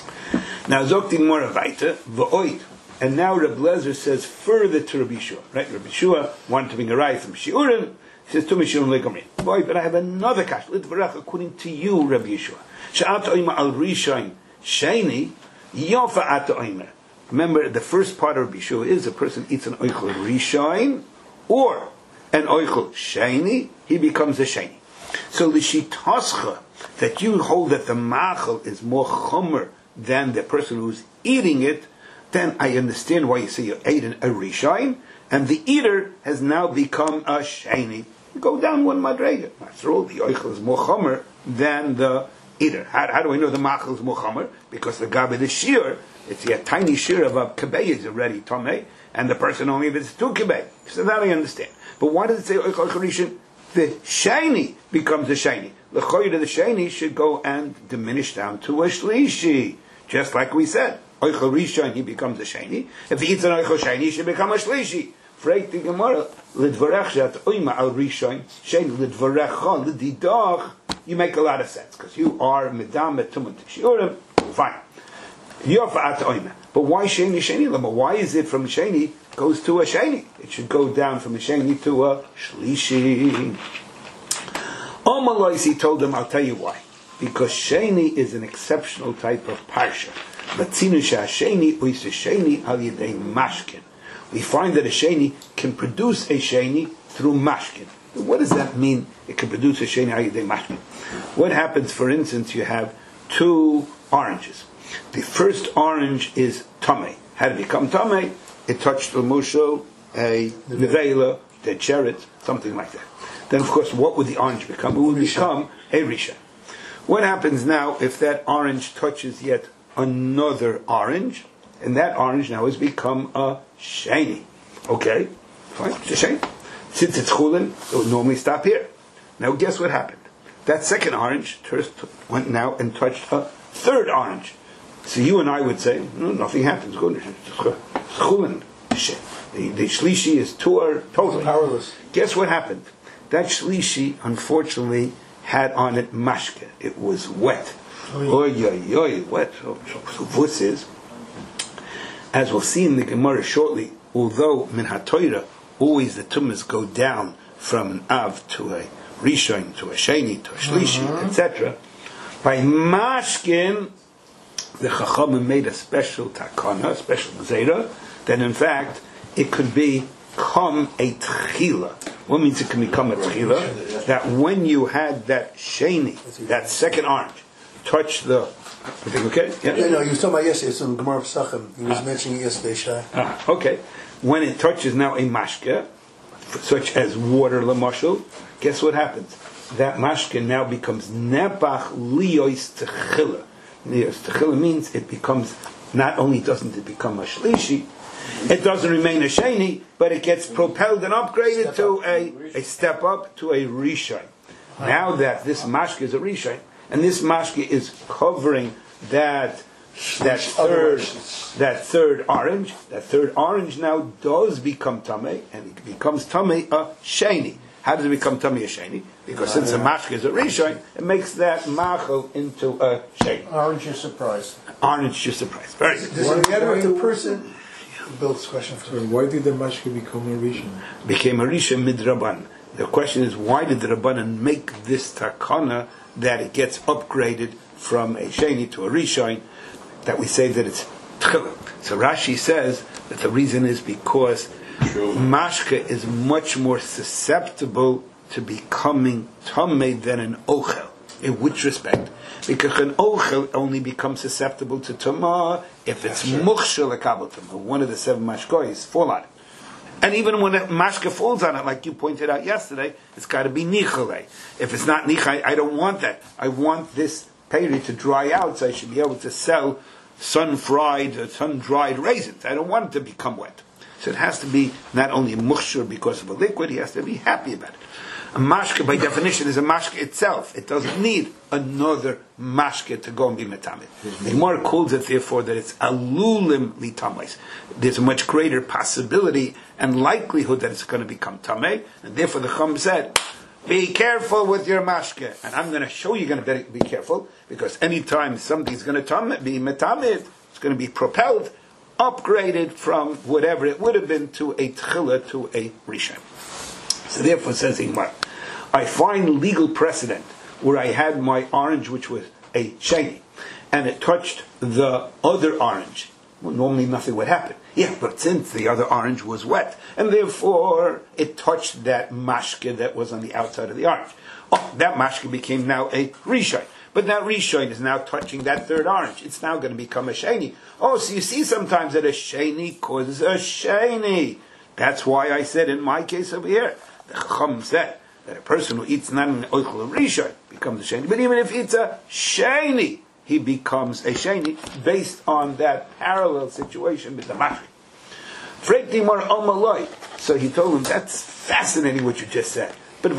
Now Zokti Mora Vaita, V'oid. And now Rebbe Elazar says further to Rabbi Shua. Right? Rabbi Shua wanted to bring a raya from Shiurim. He says, to me Shiurim lekomrin. Boy, but I have another kash. Litvarach, according to you, Rabbi Shua. Sha'at oima al rishain sheni, yofa at oima. Remember, the first part of Rabbi Shua is a person eats an oichel rishain or an oichel sheni, he becomes a sheni. So l'shitascha, that you hold that the machal is more chomer than the person who's eating it, then I understand why you say you ate an, a rishain, and the eater has now become a sheni. You go down one madrega. After all, the oichel is more chomer than the eater. How, how do I know the machal is more chomer? Because the gabi, the shear, it's a tiny shear of a kebei is already tomei, and the person only if it's two kebei. So that I understand. But why does it say oichel rishain? The sheni becomes a sheni. The choyed of the sheni should go and diminish down to a shlishi. Just like we said, oichel rishon, he becomes a sheni. If he eats an oichel sheni, he should become a shlishi. Freit the Gemara, lidvarech shat oima al rishon, sheni lidvarecha lididach, you make a lot of sense, because you are medam etumat shiurim, fine. Yofa at oima. But why sheni sheni lama? Why is it from sheni goes to a sheni? It should go down from a sheni to a shlishi. Omalais, he told them, I'll tell you why. Because sheni is an exceptional type of parsha. Matzinu sheni uisa sheni al yedei mashkin. We find that a sheni can produce a sheni through mashkin. What does that mean? It can produce a sheni al yedei mashkin. What happens, for instance, you have two oranges. The first orange is tamei. How did it become tamei? It touched the mushel, a nevela, the cheret, something like that. Then, of course, what would the orange become? It would become a risha. What happens now if that orange touches yet another orange, and that orange now has become a sheni? Okay, fine, it's a sheni. Since it's chulin, it would normally stop here. Now, guess what happened? That second orange first went now and touched a third orange. So you and I would say, no, nothing happens. Go to chulin. The, the shlishi is tur totally Powerless. Guess what happened? That shlishi, unfortunately, had on it mashke. It was wet. Oy, oy, oy, wet. So, so, so this is, as we'll see in the Gemara shortly, although min haTorah, always the tumas go down from an av to a Rishon, to a Sheni, to a Shlishi, mm-hmm. et cetera. By Mashkin, the Chachamim made a special takana, a special zera, that in fact it could become a tchila. What means it can become a tchila? That when you had that Sheni, that second orange, touch the. You think okay? Yeah. yeah, no, you were talking about yesterday, some Gemara Pesachim. He was ah. mentioning yesterday, Shai. Ah, okay. When it touches now a mashke, such as water, lamashal, guess what happens? That mashke now becomes nepach liyos techila. Liyos techila means it becomes, not only doesn't it become a shlishi, it doesn't remain a sheni, but it gets propelled and upgraded step to a, a step up to a rishon. Now that this mashke is a rishon, and this mashke is covering that that third that third orange, that third orange now does become tamei, and it becomes tamei a sheni. How does it become tamei a sheni? Because since the mashke is a rishon, it makes that machel into a sheni. Aren't you surprised? Aren't you surprised? Very good. Does it matter if the person builds question for Why did the mashke become a rishon? Became a rishon midraban. The question is, why did the Rabbanan make this takana that it gets upgraded from a sheni to a rishon? That we say that it's tchila. So Rashi says that the reason is because mashke is much more susceptible to becoming tamei than an ochel. In which respect? Because an ochel only becomes susceptible to tamah if it's mukhshel akabel tamah. One of the seven mashkois fall on it. And even when a mashke falls on it, like you pointed out yesterday, it's got to be nichale. If it's not nichale, I don't want that. I want this peri to dry out, so I should be able to sell sun-fried, uh, sun-dried raisins. I don't want it to become wet. So it has to be not only mukhshur because of a liquid, he has to be happy about it. A mashke, by definition, is a mashke itself. It doesn't need another mashke to go and be metamid. The Gemara calls it, therefore, that it's alulim litamais. There's a much greater possibility and likelihood that it's going to become tamei, and therefore the Chum said, be careful with your mashke. And I'm going to show you going to be careful, because anytime something's going to be metamid, it's going to be propelled, upgraded from whatever it would have been to a tchila, to a rishon. So therefore, says Ingmar, I find legal precedent where I had my orange, which was a sheni, and it touched the other orange. Well, normally nothing would happen. Yeah, but since the other orange was wet, and therefore it touched that mashke that was on the outside of the orange. Oh, that mashke became now a rishon. But now rishon is now touching that third orange. It's now going to become a sheni. Oh, so you see sometimes that a sheni causes a sheni. That's why I said in my case over here, the Chacham said that a person who eats not an oichel of rishon becomes a sheni. But even if it's a sheni, he becomes a sheni based on that parallel situation with the mashke. So he told him, that's fascinating what you just said. But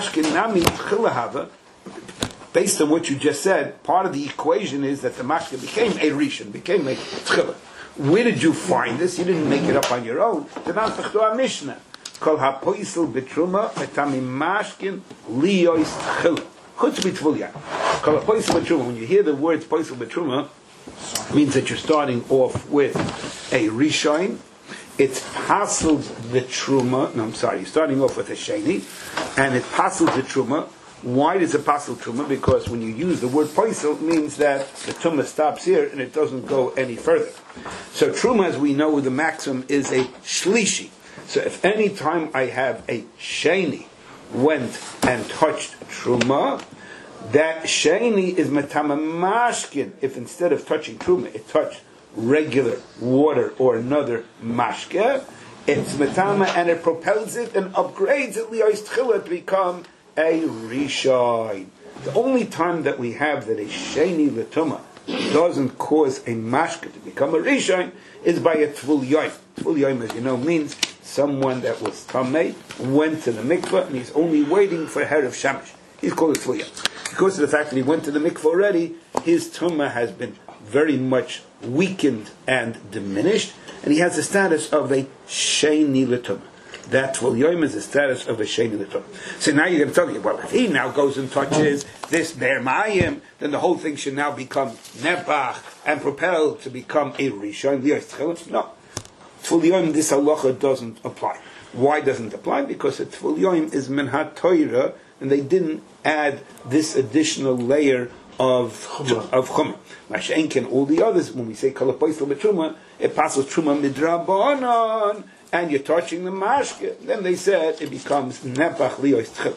based on what you just said, part of the equation is that the mashke became a rishon, became a tchila. Where did you find this? You didn't make it up on your own. The Mishnah. Kol hapoisel betruma metami mashkin liyois tchila. Chutz b'tvulia. Kol hapoisel betruma. When you hear the words poisel betruma, it means that you're starting off with a rishon. It's passes the truma. No, I'm sorry. You're starting off with a sheni, and it passes the truma. Why does it pasel truma? Because when you use the word poisel, it means that the truma stops here and it doesn't go any further. So truma, as we know, the maximum is a shlishi. So if any time I have a sheni went and touched truma, that sheni is metama mashkin. If instead of touching truma, it touched regular water or another mashke, it's metama and it propels it and upgrades it liyos tchila to become a rishon. The only time that we have that a sheni l'tuma doesn't cause a mashke to become a rishon is by a tvul yoim. Tvul yoim, as you know, means someone that was tamei went to the mikveh and he's only waiting for her of shamish. He's called a tvul yoim. Because of the fact that he went to the mikveh already, his tumah has been very much weakened and diminished, and he has the status of a sheni l'tuma. That tvul yoim is the status of a sheni l'tuma. So now you're going to tell me, well, if he now goes and touches this ber mayim, then the whole thing should now become nepach and propelled to become a rishon. No, tvul yoim, this halacha doesn't apply. Why doesn't it apply? Because a tvul yoim is min ha-Torah and they didn't add this additional layer of chumrah. Of chumrah. Mashenken, all the others, when we say kalapoisel betruma, it passes truma midrabanan, and you're touching the mashke. Then they said it becomes nepach liyos tchil.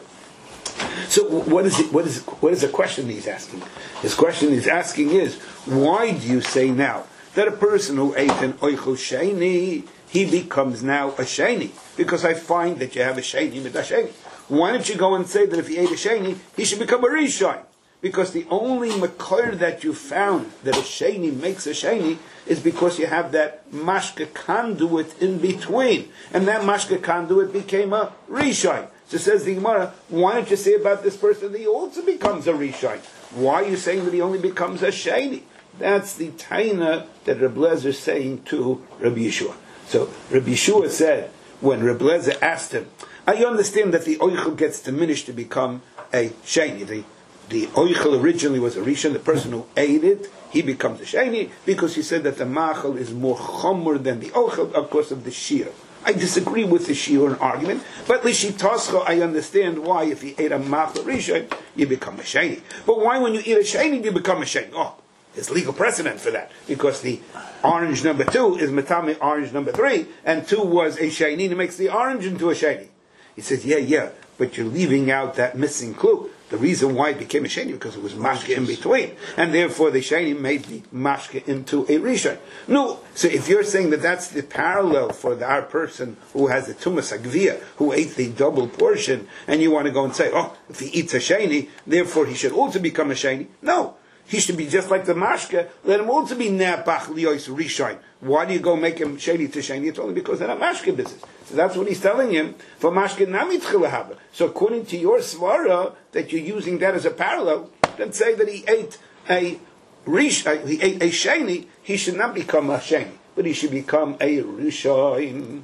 So what is it? What is what is the question he's asking? His question he's asking is, why do you say now that a person who ate an oichel sheni, he becomes now a sheni? Because I find that you have a sheni with a sheni. Why don't you go and say that if he ate a sheni, he should become a rishon? Because the only makor that you found that a sheni makes a sheni is because you have that mashke conduit in between, and that mashke conduit became a rishon. So says the Gemara, why don't you say about this person that he also becomes a rishon? Why are you saying that he only becomes a sheni? That's the taina that Reb Lezer is saying to Rabbi Yeshua. So Rabbi Yeshua said, when Reb Lezer asked him, I understand that the oichel gets diminished to become a sheni. The, the oichel originally was a rishon, the person who ate it, he becomes a sheni, because he said that the machal is more chomer than the oichel, of course, of the shir. I disagree with the shiur and argument, but l'shitascha, I understand why if you ate a machal rishon, you become a sheni. But why when you eat a sheni, you become a sheni? Oh, there's legal precedent for that, because the orange number two is matame orange number three, and two was a sheni, and it makes the orange into a sheni. He says, yeah, yeah, but you're leaving out that missing clue. The reason why it became a sheni because it was mashke in between, and therefore the sheni made the mashke into a rishon. No, so if you're saying that that's the parallel for the, our person who has the tumas agvia, who ate the double portion, and you want to go and say, oh, if he eats a sheni, therefore he should also become a sheni. No, he should be just like the mashke. Let him also be nepach liyos rishon. Why do you go make him sheni to sheni? It's only because they're not mashke business. So that's what he's telling him. For mashke nami tchilahaba. So according to your svara, that you're using that as a parallel, then say that he ate a rish, uh, he ate a sheni. He should not become a sheni, but he should become a rishon.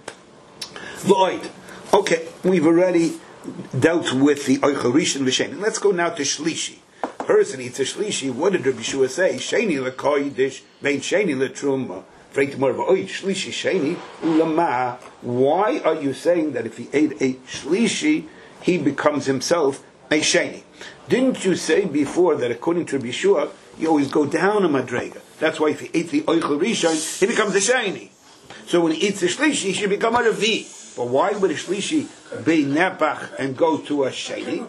Void. Okay, we've already dealt with the oichel rishon v'sheni. Let's go now to shlishi. Person eats a shlishi. What did Rabbi Yeshua say? Sheni lekoidish, vein sheni letruma. Why are you saying that if he ate a shlishi, he becomes himself a sheni? Didn't you say before that according to Rabbi Yeshua, you always go down a madrega? That's why if he ate the oichel rishon, he becomes a sheni. So when he eats a shlishi, he should become a revi. But why would a shlishi be nepach and go to a sheni?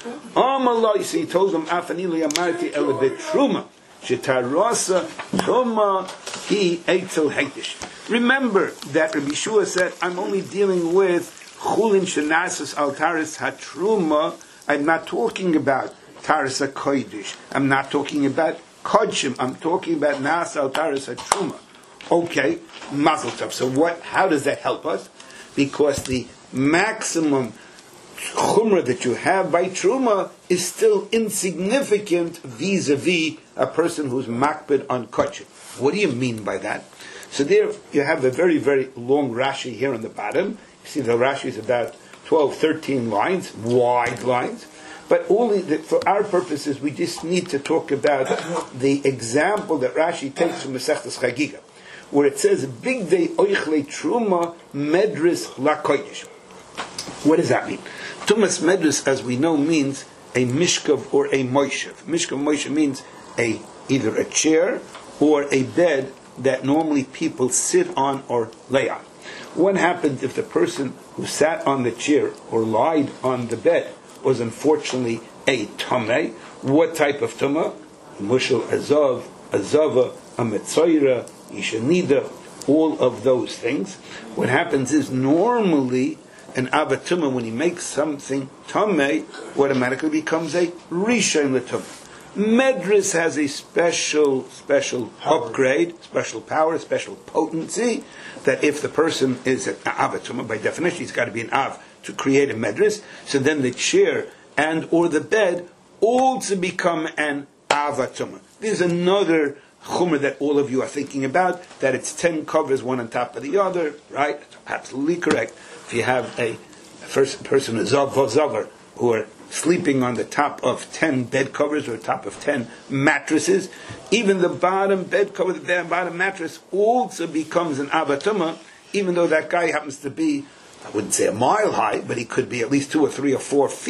Amalai, so he told him, Afanili amarti elabit truma. Shetarasa truma he eitzel haitish. Remember that Rabbi Yeshua said, I'm only dealing with chulin shenasas al taris hatruma. I'm not talking about taris hakoidish. I'm not talking about kodshim. I'm talking about nas al taris hatruma. Okay, mazel tov. So what? How does that help us? Because the maximum chumrah that you have by truma is still insignificant vis-a-vis a person who's makbid on kodshim. What do you mean by that? So there you have a very, very long Rashi here on the bottom. You see the Rashi is about twelve, thirteen lines, wide lines. But only the, for our purposes, we just need to talk about the example that Rashi takes from Masechtas Chagiga, where it says, Big Day Oichle Truma Medris La Kodesh. What does that mean? Tumas Medris, as we know, means a mishkav or a moishav. Mishkav moishav means a either a chair or a bed that normally people sit on or lay on. What happens if the person who sat on the chair or lied on the bed was unfortunately a tameh? What type of tameh? Mushal azav, azava, a metzoira, ishanida, all of those things. What happens is normally an avatuma, when he makes something tameh, automatically becomes a rishon l'tumah. Medris has a special, special power. upgrade, special power, special potency, that if the person is an avatuma, by definition he's got to be an av to create a medris, so then the chair and or the bed also become an avatuma. There's another chumrah that all of you are thinking about, that it's ten covers, one on top of the other, right? That's absolutely correct. If you have a first person, a zav zavar, who are sleeping on the top of ten bed covers or top of ten mattresses, even the bottom bed cover, the bottom mattress also becomes an avatuma, even though that guy happens to be, I wouldn't say a mile high, but he could be at least two or three or four feet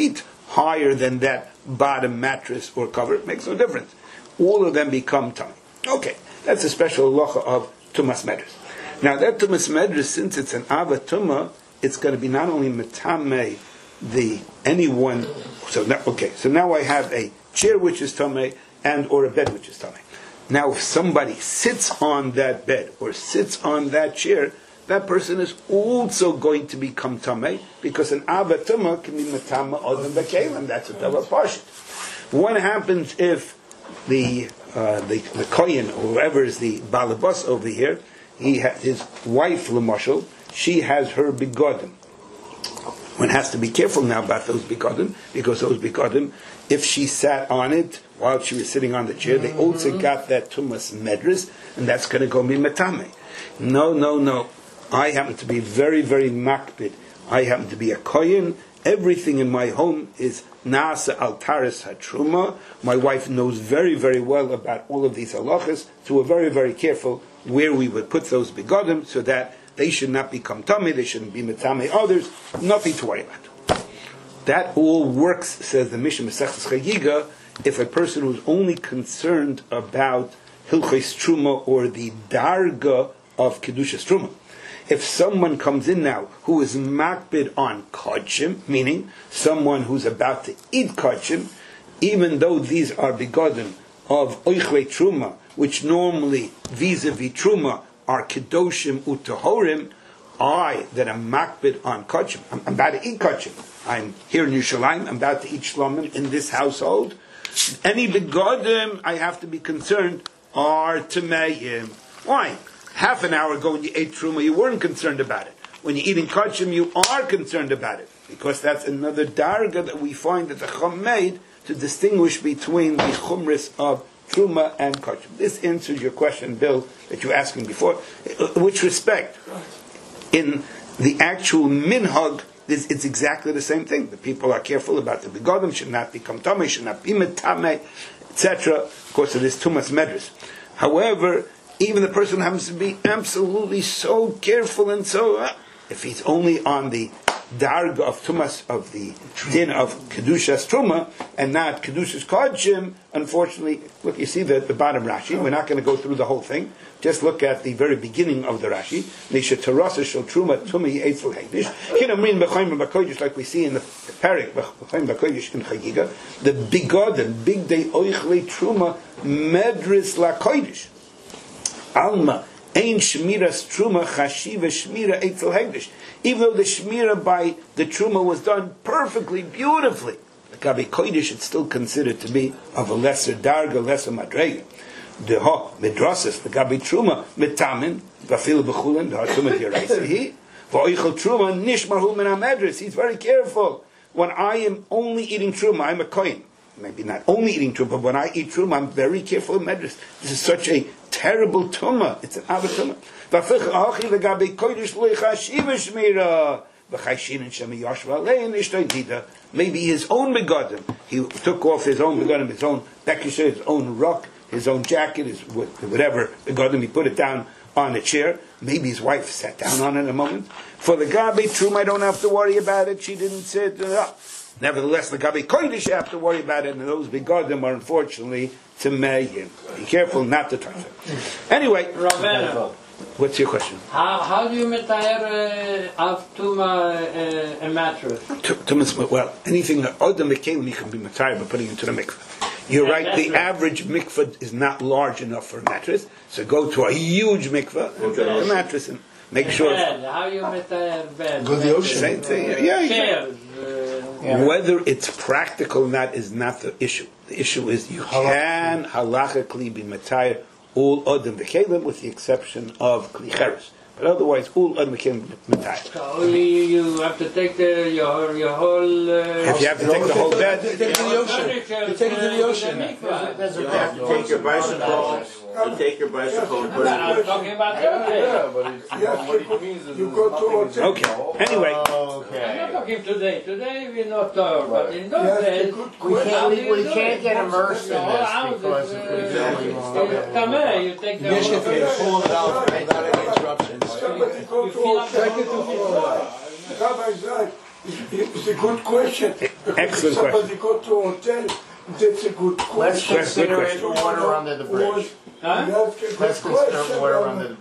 higher than that bottom mattress or cover, it makes no difference. All of them become tummy. Okay, that's a special halacha of tumas medris. Now that tumas medris, since it's an ava tumah, it's going to be not only metame the anyone. So now, okay, so now I have a chair which is tummy and or a bed which is tummy. Now if somebody sits on that bed or sits on that chair, that person is also going to become tamei, because an ava tumah can be metame odem b'kelim. That's a double pashut. What happens if the uh, the the kohen or whoever is the balabas over here, he has his wife l'mashal, she has her bigodim. One has to be careful now about those bigodim, because those bigodim, if she sat on it while she was sitting on the chair, they also got that tumas medris, and that's going to go be metame. No, no, no. I happen to be very, very makbid. I happen to be a kohen. Everything in my home is nasa altaris hatruma. My wife knows very, very well about all of these halachas, so we're very, very careful where we would put those bigodim, so that they should not become tummy, they shouldn't be metame others. Nothing to worry about. That all works, says the Mishnah Masechtas Chagiga, if a person who's only concerned about hilchos truma or the darga of kedushas truma. If someone comes in now who is makbid on kodshim, meaning someone who's about to eat kodshim, even though these are begotten of oichle truma, which normally vis-a-vis truma are kedoshim utahorim, I that am makbid on kodshim, I'm, I'm about to eat kodshim. I'm here in Yerushalayim, I'm about to eat shlomim in this household. Any begodim I have to be concerned are tameim. Why? Half an hour ago when you ate truma, you weren't concerned about it. When you're eating kodshim, you are concerned about it, because that's another darga that we find that the Chum made to distinguish between the chumris of truma and kodshim. This answers your question, Bill, that you were asking before. Which respect, in the actual minhag, it's exactly the same thing. The people are careful about the begodim, should not become tamei, should not be metame, et cetera. Of course, it is tumas medris. However, even the person happens to be absolutely so careful and so, uh, if he's only on the darga of tumas, of the din of kedushas truma, and not kedushas kodshim, unfortunately, look, you see the, the bottom Rashi. We're not going to go through the whole thing. Just look at the very beginning of the Rashi. Nisha terasa shel truma tumi eitzel hegdish. Kinamrin b'chayim b'kodesh, like we see in the parak b'chayim b'kodesh in Chagiga. The bigoden, big day oichle truma medris la kodesh. Alma, ein shmiras truma chashiva shmira eitzel hegdish. Even though the shmira by the truma was done perfectly, beautifully, the gabi kodesh it's still considered to be of a lesser darga, lesser madrega. The ha midrasas, the gabi truma mitamin vafil b'chulin the truma diraisihi va'oichel truma nishmarhu min hamedris. He's very careful. When I am only eating truma, I'm a kohen. Maybe not only eating truma, but when I eat truma, I'm very careful of medris. This is such a terrible tumah. It's an ava tumah. Maybe his own begodim. He took off his own begodim, his own bekisha, his own rock, his own jacket, his whatever begodim. He put it down on a chair. Maybe his wife sat down on it a moment. For the gabi truma, I don't have to worry about it. She didn't sit up. Nevertheless, the gabi kodesh you have to worry about it, and those begodim are unfortunately tamei. Be careful not to touch them. Anyway, Ravena, what's your question? How how do you metayer uh, of tuma uh, a mattress? Tumas, well, anything other mekalim you can be matayer by putting into the mikveh. You're Yeah, right. that's The right. average mikveh is not large enough for a mattress, so go to a huge mikveh and put a mattress and make sure. Bed. How you metayer bed? Go to the ocean. Same thing. Yeah, yeah. Chairs. Uh, Whether it's practical or not is not the issue. The issue is you can halachically be matayer all adam v'kelim with the exception of kli cheres. But otherwise, all adam v'kelim matayer. so only you have to take the your your whole. Uh, If you have to take the whole bed, Take it to the ocean. You take it to the ocean. There's a You have to take your bicycle. You take your bicycle and put it I'm in. talking about today. but it's, what it means is You go to a okay. Anyway, I'm not talking today. Today we're not talking, but in those Yes, days, we how can't- do you we do can't it? get immersed in The whole this house is, because uh, if we Exactly. it's tameh. You take the Yes, whole if you house. pull it out without any interruptions. Somebody go You to feel a like the whole house. Rabbi Zai, it's a good question. Excellent Somebody question. go to a hotel, that's a good Let's question. consider it question. water under the bridge. Huh? That's a good Let's consider question. it water under the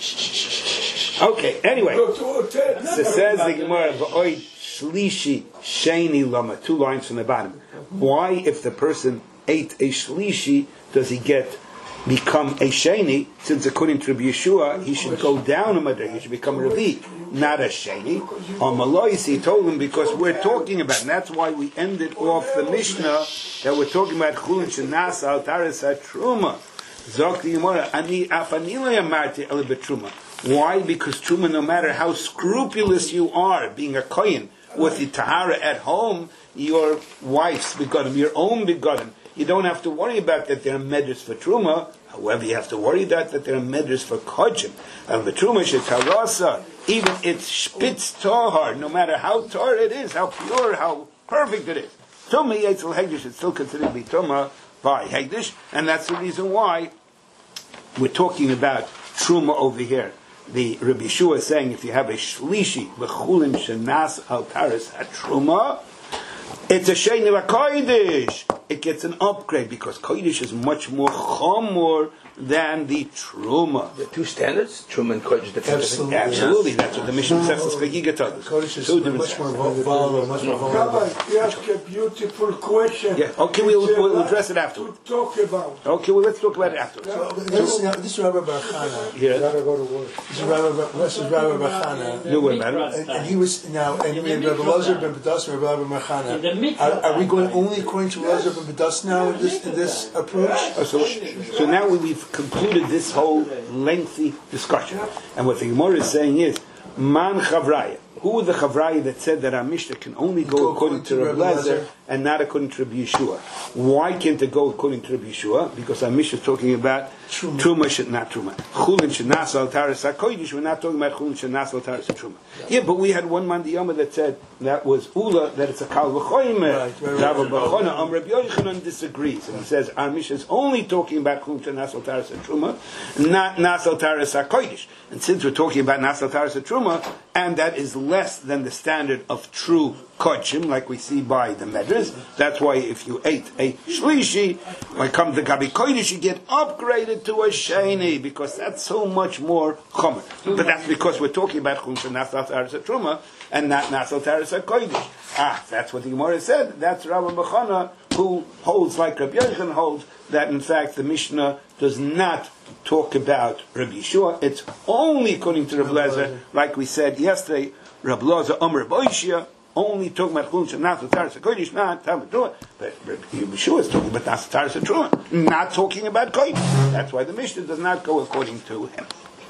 bridge. Okay, anyway. Go to a hotel. So says the Gemara, "V'oid shlishi sheni lama." Two lines from the bottom. Why, if the person ate a shlishi, does he get become a sheni? Since according to Rabbi Yeshua, he should go down a madrega. He should become a revi, not a sheni. On Malois, he told him because we're talking about, and that's why we ended off the Mishnah that we're talking about chulin shenas al taras hatruma. Zok the Gemara, ani afani lo yamarti el betruma. Why? Because truma, no matter how scrupulous you are, being a kohen with the tahara at home, your wife's begotten, your own begotten, you don't have to worry about that they're medrash for truma. However, you have to worry that that they're medrash for kodshim. And the truma shetarasa, even it's spitz tahar, no matter how tahar it is, how pure, how perfect it is. Tuma yetzel hegdish, it's still considered to be tuma by hegdish, and that's the reason why we're talking about truma over here. The Rabbi Yeshua is saying if you have a shlishi v'chulin shenas al taras hatruma, it's a sheni l'kodesh. It gets an upgrade because kodesh is much more chamor than the truma. The two standards, truma and kodesh, different. Absolutely. Absolutely, that's what the Mishnah says. Chagiga told us. Kodesh is Two different much more standards. volatile, much more vulnerable. Rabbi, you ask a beautiful question. Yeah. Okay, we'll, Which, uh, we'll address it afterwards. To talk about. Okay, well let's talk about it afterwards. This is this is Rabbi Barchana. Here, This is Rabbi Bar- this is Rabbi Barchana. no way about it. And, and he was now, and we had Rabbi Lazar ben Bedas and Rabbi In the Marchana. mikvah. Are, are we going only according to Lazar ben Bedas now in this in this approach? Oh, so, so now we- we've concluded this whole lengthy discussion, and what the Gemara is saying is, Man Chavraya. Who were the Chavraya that said that our Mishnah can only go, Go according, according to to Rabbi Rabbi Lezer Lezer. and not according to Rabbi Yeshua? Why can't it go according to Rabbi Yeshua? Because our Mishnah is talking about Truma. Truma, should not Truma. Chulin should nas al taras hakodesh. We're not talking about Chulin should nas al taras Truma. Yeah, but we had one mandiyama that said that was Ula, that it's a kal v'choymer. Right, right, right. Rabbi Bachona, um, Rabbi Yochanan disagrees, and he says our Mishnah is only talking about Chulin should nas al taras Truma, not nas al taras hakodesh. And since we're talking about nas al taras Truma, and that is less than the standard of true kodshim, like we see by the Medrash. That's why if you ate a shlishi, when it comes to Gabi Kodesh, you get upgraded to a sheni, because that's so much more chomer. But that's because we're talking about Chulin Nasal Taras Truma and not Nasal Taras Kodesh. Ah, that's what the Gemara said. That's Rabbi Bachana, who holds like Rabbi Yochanan holds, that in fact the Mishnah does not talk about Rabbi Yeshua. It's only according to Rabbi Lezer, like we said yesterday, Rabbi Lezer Omer Boishia, only talking about Chulin Nasal Taras Kodesh, not Talmud Torah. But Rabbi Yeshua is talking about Nasal Taras Truma, not talking about Kodesh. That's why the Mishnah does not go according to him.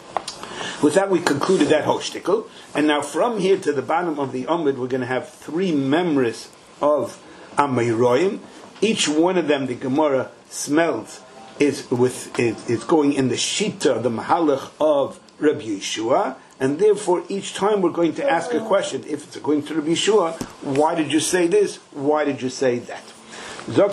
With that, we concluded that whole shtickle. And now from here to the bottom of the Amud, we're going to have three members of Amayroyim. Each one of them, the Gemara smells, is with is, is going in the Shita, the Mahalach of Rabbi Yeshua. And therefore, each time we're going to ask a question. If it's going to Rabbi Yeshua, why did you say this? Why did you say that? So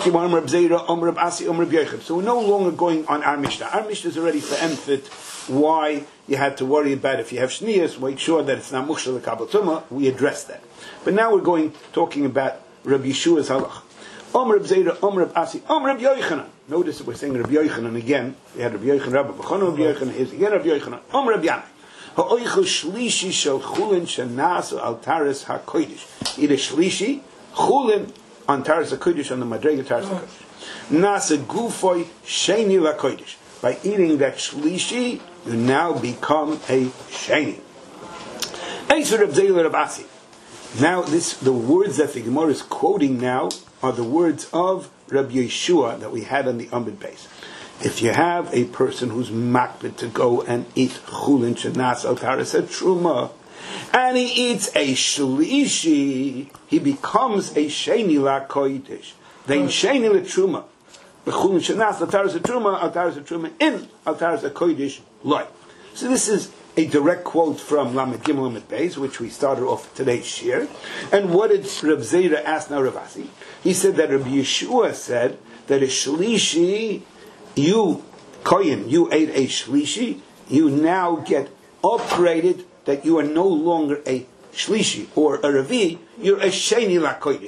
we're no longer going on our Mishnah. Our Mishnah is already for Enfit. Why you had to worry about if you have Shnias, make sure that it's not Mukhshal Kabal Tumah. We addressed that. But now we're going talking about Rabbi Yeshua's halach. Om Reb Zera, Om Reb Asi, Om Reb Yochanan. Notice that we're saying Reb Yochanan again. We had Reb Yochanan, Rabbi Bachon Reb Yochanan, is again Reb Yochanan. Om Reb Yanai. Ha'oichu shlishi shel chulin shenasu al taras ha'kodesh. Eat a shlishi, chulin on taras ha'kodesh, on the madrega taras ha'kodesh. Nasa gufoy sheni la'kodesh. By eating that shlishi, you now become a sheni. Eiser Reb Zera Reb Asi. Now, this the words that the Gemara is quoting now are the words of Rabbi Yeshua that we had on the Amud base. If you have a person who's makbid to go and eat chulin shenas al taras truma, and he eats a shlishi, he becomes a sheni la kodesh. Then sheni la truma, the chulin shenas al taras truma, al taras truma in al taras kodesh loy. So this is a direct quote from Lamed Gimel Lamed Beis, which we started off today's shir. And what did Reb Zera ask now Rav Asi? He said that Rabbi Yeshua said that a shlishi, you, koyin, you ate a shlishi, you now get upgraded, that you are no longer a shlishi or a revi, you're a sheni la kodesh.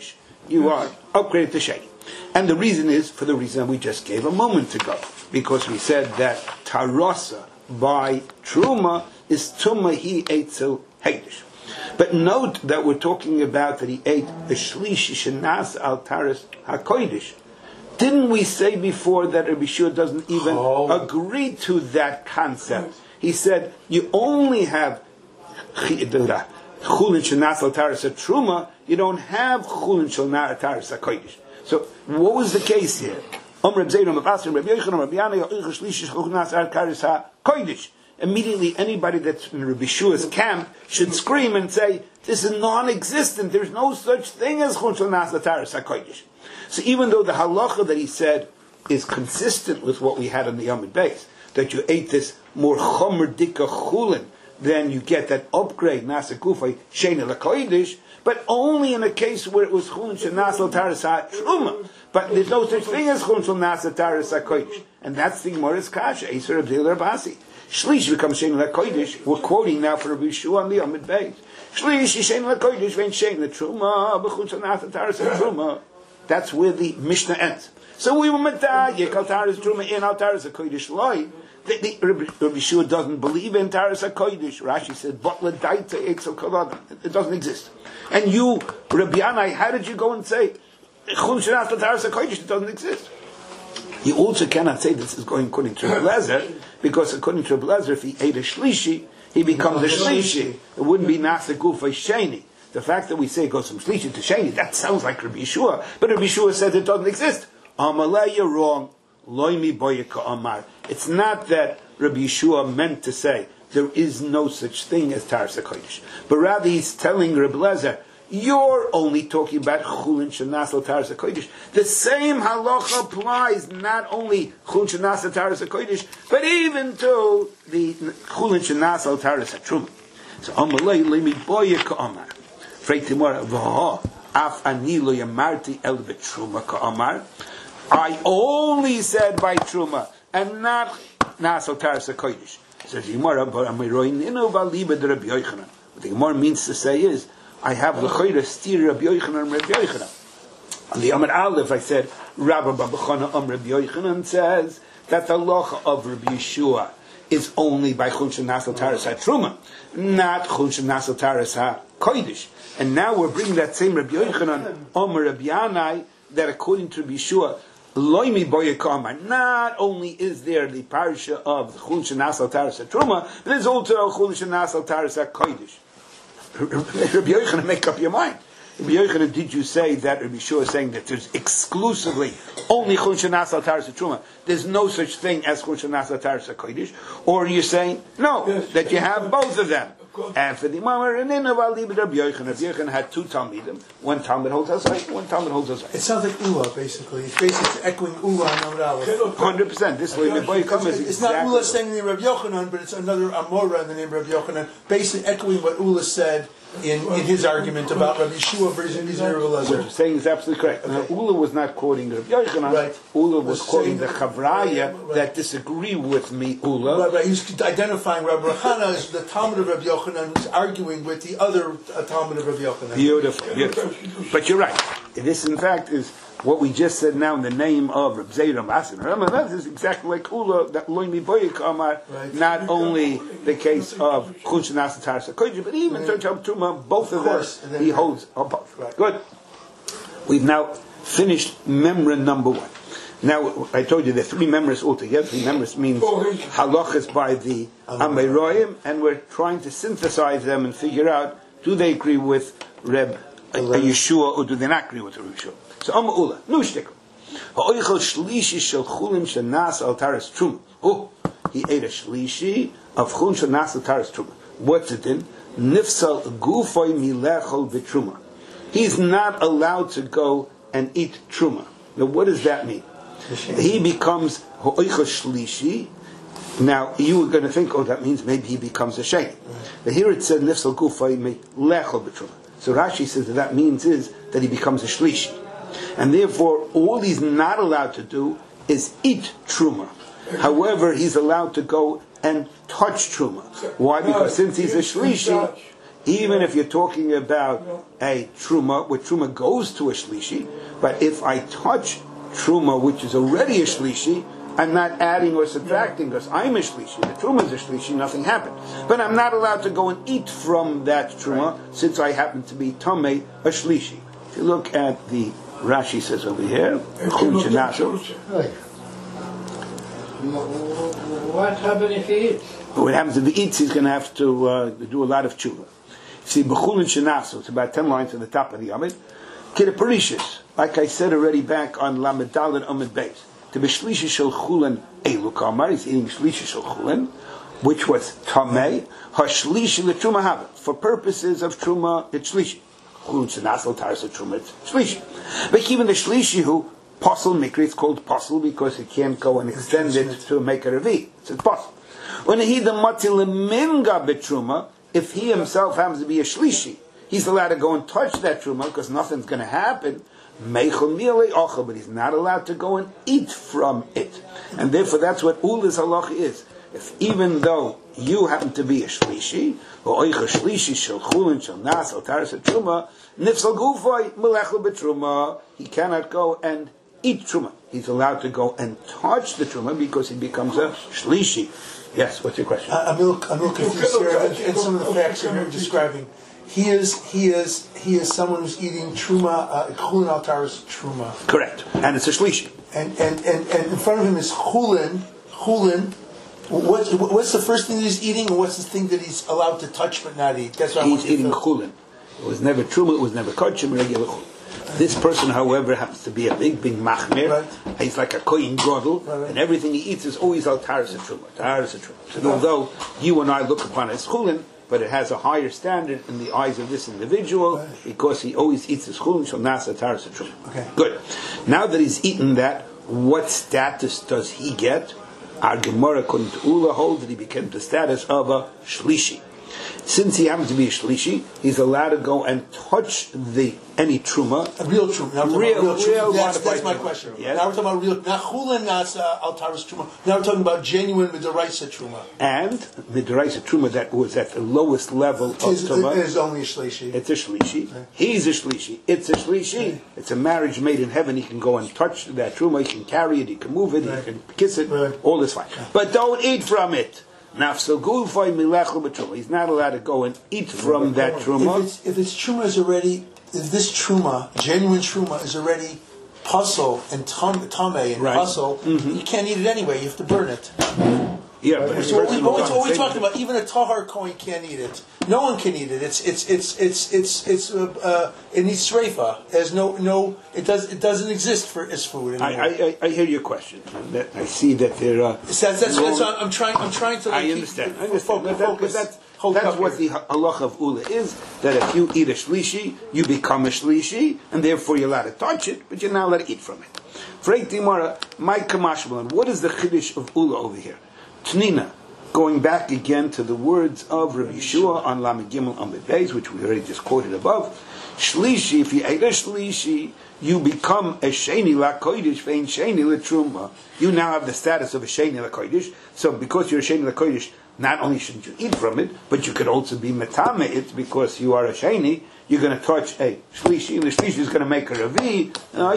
you are upgraded to sheni. And the reason is for the reason we just gave a moment ago, because we said that tarasa by truma is tuma he ate so hegdish. But note that we're talking about that he ate the shlishi shenas al taras hakoidish. Didn't we say before that Rabbi Shua doesn't even oh. agree to that concept? He said you only have chulin shenas al taras truma. You don't have chulin shenas al taras hakoidish. So what was the case here? Immediately, anybody that's in Rabbi Shua's camp should scream and say, "This is non-existent. There's no such thing as chulin shel nas lataris hakodesh." So, even though the halacha that he said is consistent with what we had on the Yomid Beis, that you ate this more chomer dika chulin, then you get that upgrade nasa gufay shena lakodesh, but only in a case where it was chulin shel nas lataris truma. But there's no such thing as chulin shel nas lataris hakodesh, and that's the Gemara's kasha. Eser of Deir Rabasi. Shlish becomes Shein LaKodesh. We're quoting now for Rabbi Shua on the Yomid Beis. Shlish is Shein LaKodesh, Vein Shein LaTruma, B'chutz HaNas HaTaras HaTruma. That's where the Mishnah ends. So we were Matah, Yekal Taras Truma in Al Taras HaKodesh Loi. The, the, Rabbi Shua doesn't believe in Taras HaKodesh. Rashi said, But L'daita Eitzel Kolodam. It doesn't exist. And you, Rabbi Yanai, how did you go and say, Chum Shenas Taras HaKodesh, it doesn't exist? You also cannot say this is going according to Rabbi Lezer, because according to Rabbi Lezer, if he ate a shlishi, he becomes a shlishi. It wouldn't be nasa gufa sheni. The fact that we say it goes from shlishi to sheni, that sounds like Rabbi Yeshua, but Rabbi Yeshua says it doesn't exist. Amalei, you're wrong. Loimi boyaka amar. It's not that Rabbi Yeshua meant to say there is no such thing as Taras HaKodesh, but rather he's telling Rabbi Lezer, you're only talking about chulin shenas al taras hakodesh. The same halacha applies not only chulin shenas al taras hakodesh, but even to the chulin shenas al taras hatruma. So amalei lemi boya ka'amar. Freit timor v'ha af ani lo yamarti el betruma ka'amar. I only said by truma and not nas al taras hakodesh. Says Gemara, but amiroin inu v'aliba de Rabbi Yochanan. What the Gemara means to say is, I have l'chayra steer Rabbi Yochanan and Rabbi Yochanan. On the Amar Aleph, I said Rabbi Babachana Am Rabbi Yochanan says that the halacha of Rabbi Yeshua is only by chulin shel nas taras hatruma, not chulin shel nas taras hakodesh. And now we're bringing that same Rabbi Yochanan Am Rabbi Yanai that according to Rabbi Yeshua, loimi boya kama. Not only is there the parsha of chulin shel nas taras hatruma, but there's also chulin shel nas taras hakodesh. Rabbi Yochanan, make up your mind. Rabbi Yochanan, did you say that Rabbi Yeshua is saying that there's exclusively only chulin shel nas taras hatruma? There's no such thing as chulin shel nas taras hakodesh, or are you saying no, yes, that you have both of them? And for the Mamar and then Rabbi Yochanan, Rabbi Yochanan had two talmidim. One talmid holds us right, one talmid holds us right. It sounds like Ula, basically. It's basically echoing Ula on Amud Aleph. Hundred percent. This way, the boy comes. It's exactly not Ula saying the name of Rabbi Yochanan, but it's another Amora in the name of Rabbi Yochanan, basically echoing what Ula said in, in his argument about Rabbi Yeshua versus Rabbi Lezer. What you're saying is absolutely correct. Okay. Now, Ula was not quoting Rabbi Yochanan. Right. Ula was, was quoting the Chavraya right. that disagree with me. Ula. Right, right. He was identifying Rabbi Rechana as the Talmud of Rabbi Yochanan, who's arguing with the other uh, Talmud of Rabbi Yochanan. Beautiful, beautiful. But you're right. This, in fact, is what we just said now in the name of Reb Zayram Asin. Remember, that is exactly like Ula, that Loimi Boyik Amar, not only the case of Chulin shel nas taras hakodesh, but even Torah Truma, both of them, he holds both. Right. Good. We've now finished Memra number one. Now, I told you there are three members altogether. Three members means halachas by the Amoraim, and we're trying to synthesize them and figure out, do they agree with Reb Yeshua or do they not agree with Reb Yeshua? So, Amma Ula, nu shtickle. Ha'oichel shlishi shel chulin shel nas al taras truma. Oh, he ate a shlishi of chulin shel nas al taras truma. What's it in? Nifsal gufay milechol b'truma. He's not allowed to go and eat truma. Now, what does that mean? He becomes ha'oichel shlishi. Now, you were going to think, oh, that means maybe he becomes a shein. But here it said nifsal gufay milechol b'truma. So Rashi says that that means is that he becomes a shlishi. And therefore, all he's not allowed to do is eat truma. However, he's allowed to go and touch truma. Why? Because since he's a shlishi, Even if you're talking about a truma, where truma goes to a shlishi, but if I touch truma, which is already a shlishi, I'm not adding or subtracting because I'm a shlishi. The truma is a shlishi, nothing happened. But I'm not allowed to go and eat from that truma since I happen to be tamei, a shlishi. If you look at the Rashi says over here, what happens if he eats? What happens if he eats? He's going to have to uh, do a lot of tshuva. See, b'chulin shenasu. It's about ten lines at the top of the Amid. Kidduparishis, like I said already back on Lamed Daled Amid Beis. To be shlishi shel chulin elu kamar. He's eating shlishi shel chulin, which was tamei. Hashlishi letruma haba. For purposes of truma, it's shlishi. Chulin shenasu taras truma, it's shlishi. But even the shlishi who posel mikri, it's called posel because he can't go and extend it to make a revi. So it's posel. When he the matil minga betruma, if he himself happens to be a shlishi, he's allowed to go and touch that truma because nothing's going to happen. But he's not allowed to go and eat from it, and therefore that's what ulas halacha is. If even though you happen to be a shlishi, or oicha shlishi shel chulin shel nas al taras truma, nifsal gufay melechel betruma, he cannot go and eat truma. He's allowed to go and touch the truma because he becomes a shlishi. Yes, what's your question? I'm a little, I'm a little confused here, and, and some of the facts you're describing. He is, he is, he is someone who's eating truma, chulin al taras truma. Correct, and it's a shlishi. And and, and and in front of him is chulin, chulin. What, what's the first thing that he's eating, and what's the thing that he's allowed to touch but not eat? That's what he's I eating to chulin. It was never truma. It was never kachim. Regular chulin. This person, however, happens to be a big, big machmir. Right. He's like a koyin godel, right, right. And everything he eats is always al taras truma. Taras truma. So although you and I look upon it as chulin, but it has a higher standard in the eyes of this individual right. because he always eats his chulin shel nasa taras truma. Okay. Good. Now that he's eaten that, what status does he get? Our Gemara, according to Ula, holds that he became the status of a shlishi. Since he happens to be a shlishi, he's allowed to go and touch the any truma. A real truma. Now real, real, real real truma. That's, that's my truma. question. Yes? Now we're talking about real. Now chulin nasa al taras truma. Now we're talking about genuine midaraisa truma. And midaraisa truma that was at the lowest level of truma. It is only a shlishi. It's a shlishi. Okay. He's a shlishi. It's a shlishi. Okay. It's a marriage made in heaven. He can go and touch that truma. He can carry it. He can move it. Right. He can kiss it. Right. All this fine. Okay. But don't eat from it. He's not allowed to go and eat from that truma. If it's, if it's truma is already, if this truma, genuine truma, is already puzzle and tam, tame and right. puzzle, mm-hmm. you can't eat it anyway. You have to burn it. Yeah, but so what, we, what, what we're talking about, even a tahar kohen can't eat it. No one can eat it. It's it's it's it's it's it's uh, uh, it needs sreifa. There's no no. It does it doesn't exist for as food anymore. I, I I hear your question. I see that there are. So that's that's, that's what I'm trying. I'm trying to. Like, I understand. Keep, I understand. focus. That, focus. that's that's what the halacha of ula is. That if you eat a shlishi, you become a shlishi, and therefore you're allowed to touch it, but you're not allowed to eat from it. Freit Dimara, my kamashmalan. What is the chiddush of ula over here? Tnina. Going back again to the words of Rabbi Yeshua on Lamed Gimel Amid Beis, which we already just quoted above. Shlishi, if you ate a shlishi, you become a sheni la kodesh, vein sheni la truma. You now have the status of a sheni la kodesh. So because you're a sheni la kodesh, not only shouldn't you eat from it, but you could also be metame it because you are a sheni. You're going to touch a shlishi, and the shlishi is going to make a revi.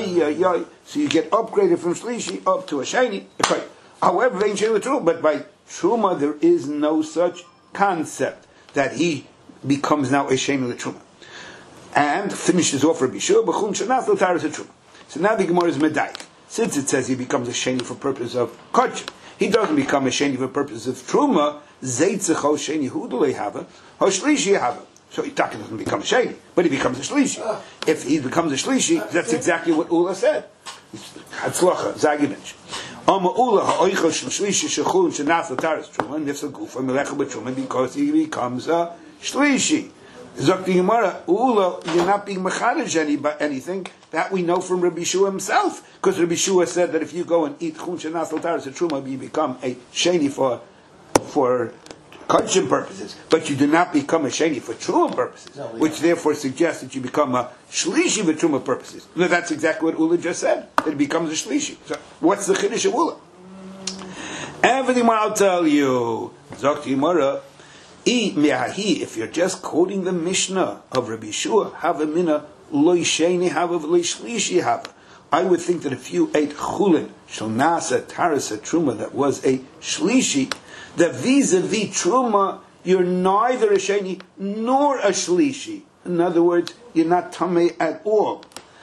So you get upgraded from shlishi up to a sheni. However, vein sheni la truma, but by truma, there is no such concept that he becomes now a sheni la truma. And finishes off Rabbi Yeshua, b'chun shenas lo taras truma. So now the Gemara is medayik. Since it says he becomes a sheni for purpose of kachim, he doesn't become a sheni for purpose of truma. Zeitzecho sheni hu do lehava, ho shlishi hava. So he doesn't become a sheni, but he becomes a shlishi. If he becomes a shlishi, that's exactly what Ula said. Hatzlacha, Zaginich. Ama Ula ha'oichel shlishi shechulin shenas lo taras truma, nifsal gufa melechel b'truma, because he becomes a shlishi. Zok the Gemara, Ula, you're not being mechadej any, anything. That we know from Rabbi Yeshua himself, because Rabbi Yeshua said that if you go and eat chun shenas lo taras truma, you become a sheni for for kachim purposes, but you do not become a sheni for truma purposes, no, which therefore suggests that you become a shlishi for truma purposes. No, that's exactly what Ula just said. That it becomes a shlishi. So what's the chiddush of Ula? Everything I'll tell you, Zok the Gemara. If you're just quoting the Mishnah of Rabbi Yeshua, have a mina loy sheni have a loy shlishi have. I would think that if you ate chulin shel nasa taras truma that was a shlishi, that vis-a-vis truma you're neither a sheni nor a shlishi. In other words, you're not tamei at all.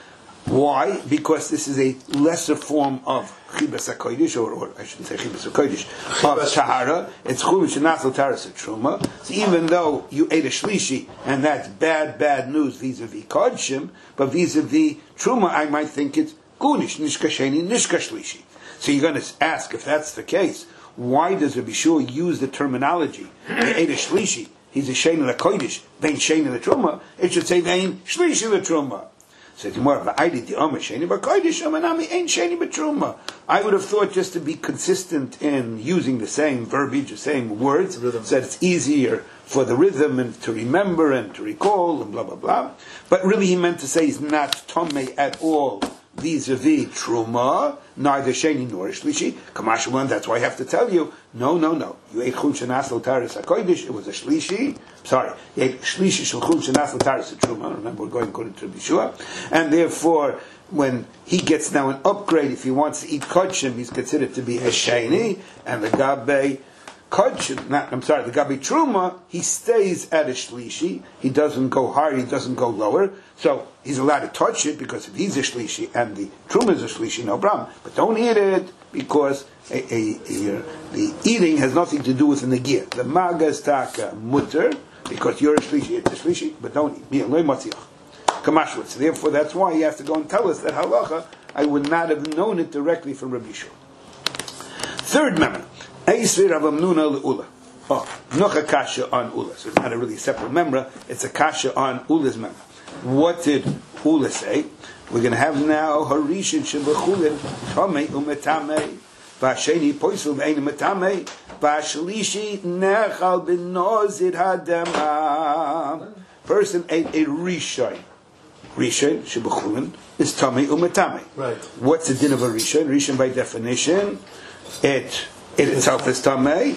Why? Because this is a lesser form of chibas hakodesh, or, or I shouldn't say chibas hakodesh, of tahara. It's chulin shenasel taras truma. So even though you ate a shlishi, and that's bad, bad news vis-a-vis kodshim, but vis-a-vis truma, I might think it's gunish, nishka sheni, nishka shlishi. So you're going to ask, if that's the case, why does Rabbi Yeshua use the terminology? He ate a shlishi, he's a shein la kodesh, vein shein la truma. It should say vein shlishi la truma. So tomorrow, I did the omer shein ba kodesh, omanami ain't shein ba truma. I would have thought, just to be consistent in using the same verbiage, the same words, rhythm, so that it's easier for the rhythm and to remember and to recall and blah blah blah. But really, he meant to say he's not tomei at all vis-a-vis truma, neither sheni nor shlishi. Kamashwan, that's why I have to tell you, no, no, no. You ate chum shenas l'taris hakodesh, it was a shlishi. Sorry, you ate shlishi shel chum shenas l'taris truma. Remember, we're going according to Rabbi Yeshua, and therefore, when he gets now an upgrade, if he wants to eat kodshim, he's considered to be a sheni, and the gabe kodshim, not, I'm sorry, the gabi truma, he stays at a shlishi. He doesn't go higher, he doesn't go lower. So he's allowed to touch it, because if he's a shlishi and the truma is a shlishi, no problem. But don't eat it, because a, a, a, the eating has nothing to do with the negir. The maga is taka mutter, because you're a shlishi, it's a shlishi, but don't eat. Kamashwitz. So therefore, that's why he has to go and tell us that halacha, I would not have known it directly from Rabbi Yeshua. Third member. Eisvir Rav Amnuna le'ula. Oh, noch a kasha on ula. So it's not a really separate member. It's a kasha on ula's member. What did ula say? We're going to have now harishin shebachulin tamei umetamei v'asheni poisul ve'ein umetamei v'ashlishi nechal b'nozid hadema. Person ate a rishon. Rishon shebachulin is tamei umetamei. Right. What's the din of a rishon? Rishon, by definition, it It itself is tamei,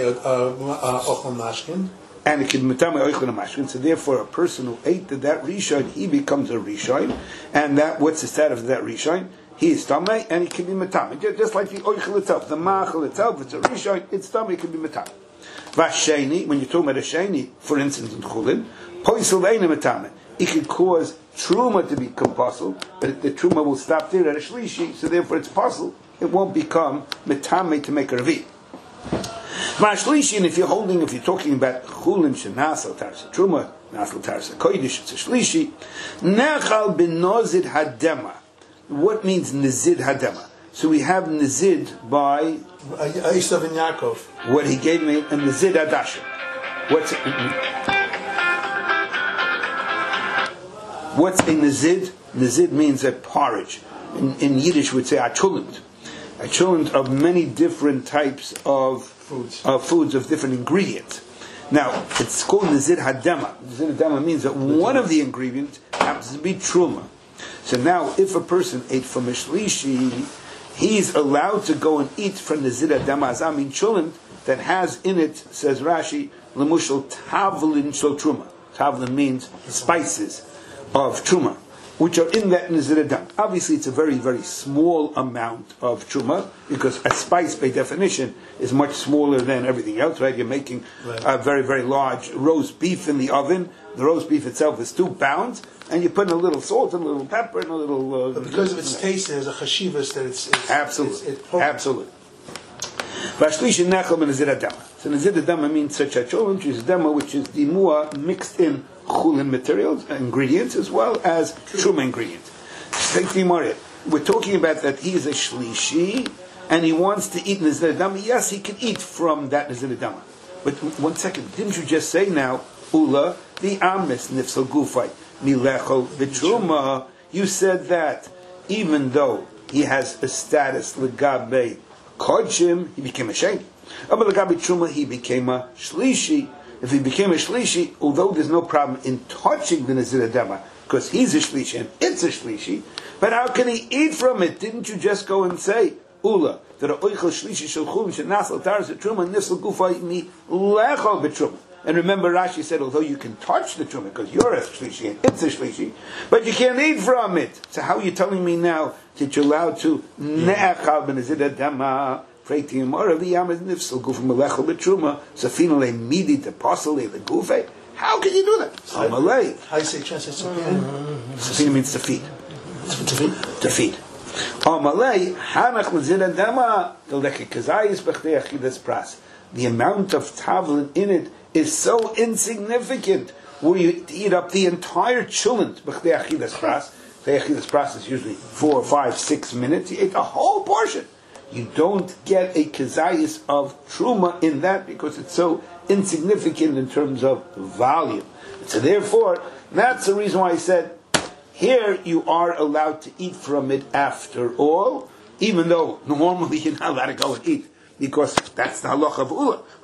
and it can be tamei ochel mashkin. So therefore, a person who ate that rishon, he becomes a rishon, and that what's the status of that rishon? He is tamei, and he can be metamei, just like the ochel itself, the machel itself. It's a rishon, it's tamei, it can be metamei. Vasheni, when you're talking about a sheni, for instance, in chulin, poisel ve'ein metamei, it could cause truma to become possible, but the truma will stop there at a shlishi, so therefore it's possible. It won't become metame to make a revi. Ma'ashlishi, and if you're holding, if you're talking about chulin shenasal tarsa truma, nasal tarsa kodesh, it's a shlishi. Nechal benozid hadema. What means nizid hadema? So we have nizid by Esav and Yaakov. What he gave me, a nizid adasha. What's it? What's a nizid? Nizid means a porridge. In, in Yiddish, we'd say achulent. A chulent of many different types of foods, of foods of different ingredients. Now, it's called nizid hadema. Nizid hadema means that one of the ingredients happens to be truma. So now, if a person ate from a shlishi, he's allowed to go and eat from nizid hadema azamin chulent that has in it, says Rashi, lemushal tavlin shel truma. Tavlin means spices of truma, which are in that nizid hadema. Obviously, it's a very, very small amount of truma, because a spice, by definition, is much smaller than everything else, right? You're making right. a very, very large roast beef in the oven. The roast beef itself is two pounds, and you put in a little salt and a little pepper and a little... Uh, but because of its taste, there's a chashivas that it's... it's absolutely. It's, it's absolutely. Vashlish nechel nizid hadema. So nizid hadema means such a chulin, which is dema, which is dimua mixed in chulin materials, ingredients, as well as truma ingredients. Take the Gemara. We're talking about that he is a shlishi, and he wants to eat nizid hadema. Yes, he can eat from that nizid hadema. But one second, didn't you just say now, ula, the amis nifsal gufay, milechol v'truma? You said that even though he has a status legabe kodshim, he became a sheni. But legabe truma, he became a shlishi. If he became a shlishi, although there's no problem in touching the nizid hadema, because he's a shlishi and it's a shlishi, but how can he eat from it? Didn't you just go and say, ula, that a oichel shlishi shel chulin shenasal taras truma nifsal gufay mi lechol b'truma? And remember, Rashi said, although you can touch the truma because you're a shlishi and it's a shlishi, but you can't eat from it. So how are you telling me now that you're allowed to ne'achal benazid adama? How can you do that? I say translate Safina. Safina means to feed. To feed? To feed. The amount of tavlin in it is so insignificant. Where you eat up the entire chulent. B'chdei achilas pras is usually four, five, six minutes. You eat a whole portion. You don't get a kazayis of truma in that because it's so insignificant in terms of volume. So therefore, that's the reason why I said, here you are allowed to eat from it after all, even though normally you're not allowed to go and eat, because that's the halacha of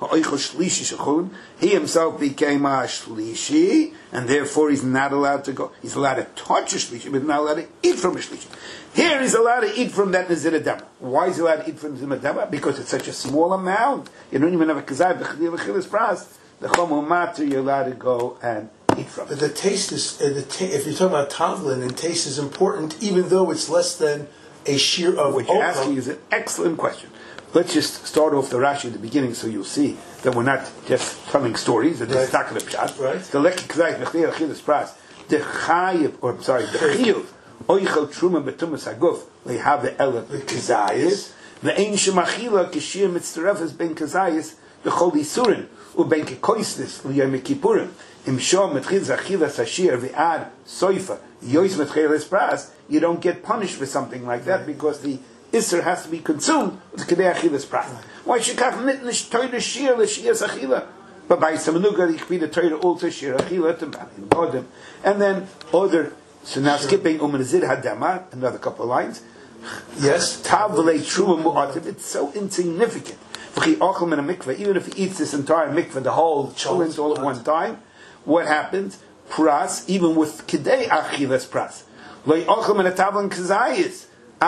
Ula. He himself became a shlishi, and therefore he's not allowed to go. He's allowed to touch a shlishi, but not allowed to eat from a shlishi. Here he's allowed to eat from that Nazir Adama. Why is he allowed to eat from Nazir Adama? Because it's such a small amount. You don't even have a kazai, b'chidil pras. The chomu matter, you're allowed to go and eat from it. But the taste is, uh, the ta- if you're talking about tavlin, and taste is important, even though it's less than a shear of What you're oatmeal. asking is an excellent question. Let's just start off the Rashi at the beginning so you'll see that we're not just telling stories, that this is not going to pshat. Right. The leki kazai, b'chidil achilas pras. The chayib, or I'm sorry, the chiyuv, oichel truma betumas haguf, they have the ela kazayis. The ein shemachila kishir mitzterefes ben kazayis, the chol isurin, u ben kekoisnis, liyom kippurim. Im shom metchil zachilas hashir v'ad soifa, yois metchilas pras, you don't get punished for something like that because the Isser has to be consumed with Kedei Achilas Prat. Why should Kach Nitnish Torah Shir L'Shiyas Achila? But by Samanuga, it could be the Torah also Shir Achila to Badim. And then other, so now skipping Umanazid Hadama, another couple of lines. Yes. Tav V'lei Truma Mu'ativ, it's so insignificant. V'chi Ochel Min HaMikveh, even if he eats this entire mikveh, the whole chulent all at one time, what happens? Pras, even with Kedei Achilas Pras. Loi Ochel Min HaTavlan Kazayis. He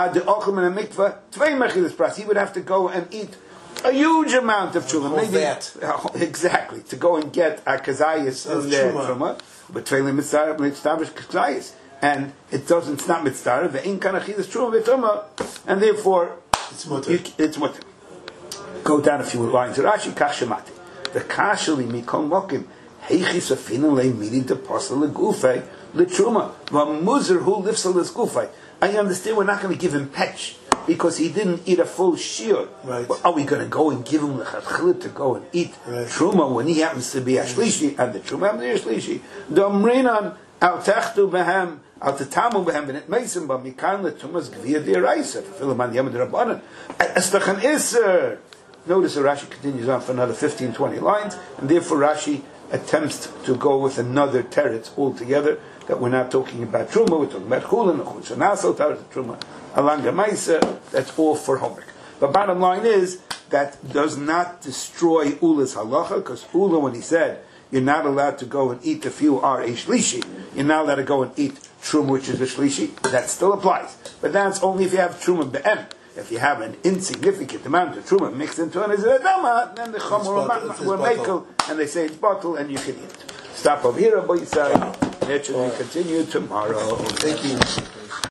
would have to go and eat a huge amount of truma. Maybe that. Exactly to go and get a kazayis in there truma, but tefillah mitzvah mitzvah kazayis, and it doesn't. It's not mitzvah. The in kana chidas truma v'truma, and therefore it's mutter. You, it's mutter. Go down a few lines. Rashi kach shemati. The kashali mikol mokim heichis afinu le'midi de pasal legufay letruma v'muzar who lifts al legufay. I understand we're not going to give him petch because he didn't eat a full shiur. Right. Well, are we going to go and give him the chachlit to go and eat right. truma when he happens to be a shlishi and the truma happens to be a shlishi? Domrinan al techtu behem al tetamu behem v'net meisim ba mikan letumas gvir di'araisa filaman yamad rabbanan estachan iser. Notice the Rashi continues on for another fifteen, twenty lines, and therefore Rashi attempts to go with another teretz altogether. That we're not talking about truma, we're talking about chulin, chushanaso, truma, alanga maisa. That's all for homework. But bottom line is that does not destroy ula's halacha, because ula, when he said you're not allowed to go and eat if you are a shlishi, you're not allowed to go and eat truma, which is a shlishi. That still applies, but that's only if you have truma be'em. If you have an insignificant amount of truma mixed into an izadama, then the chomor were makel, and they say it's bottle, and you can eat it. Stop over here, Rabbi Yisrael. It should be continued tomorrow. Thank you.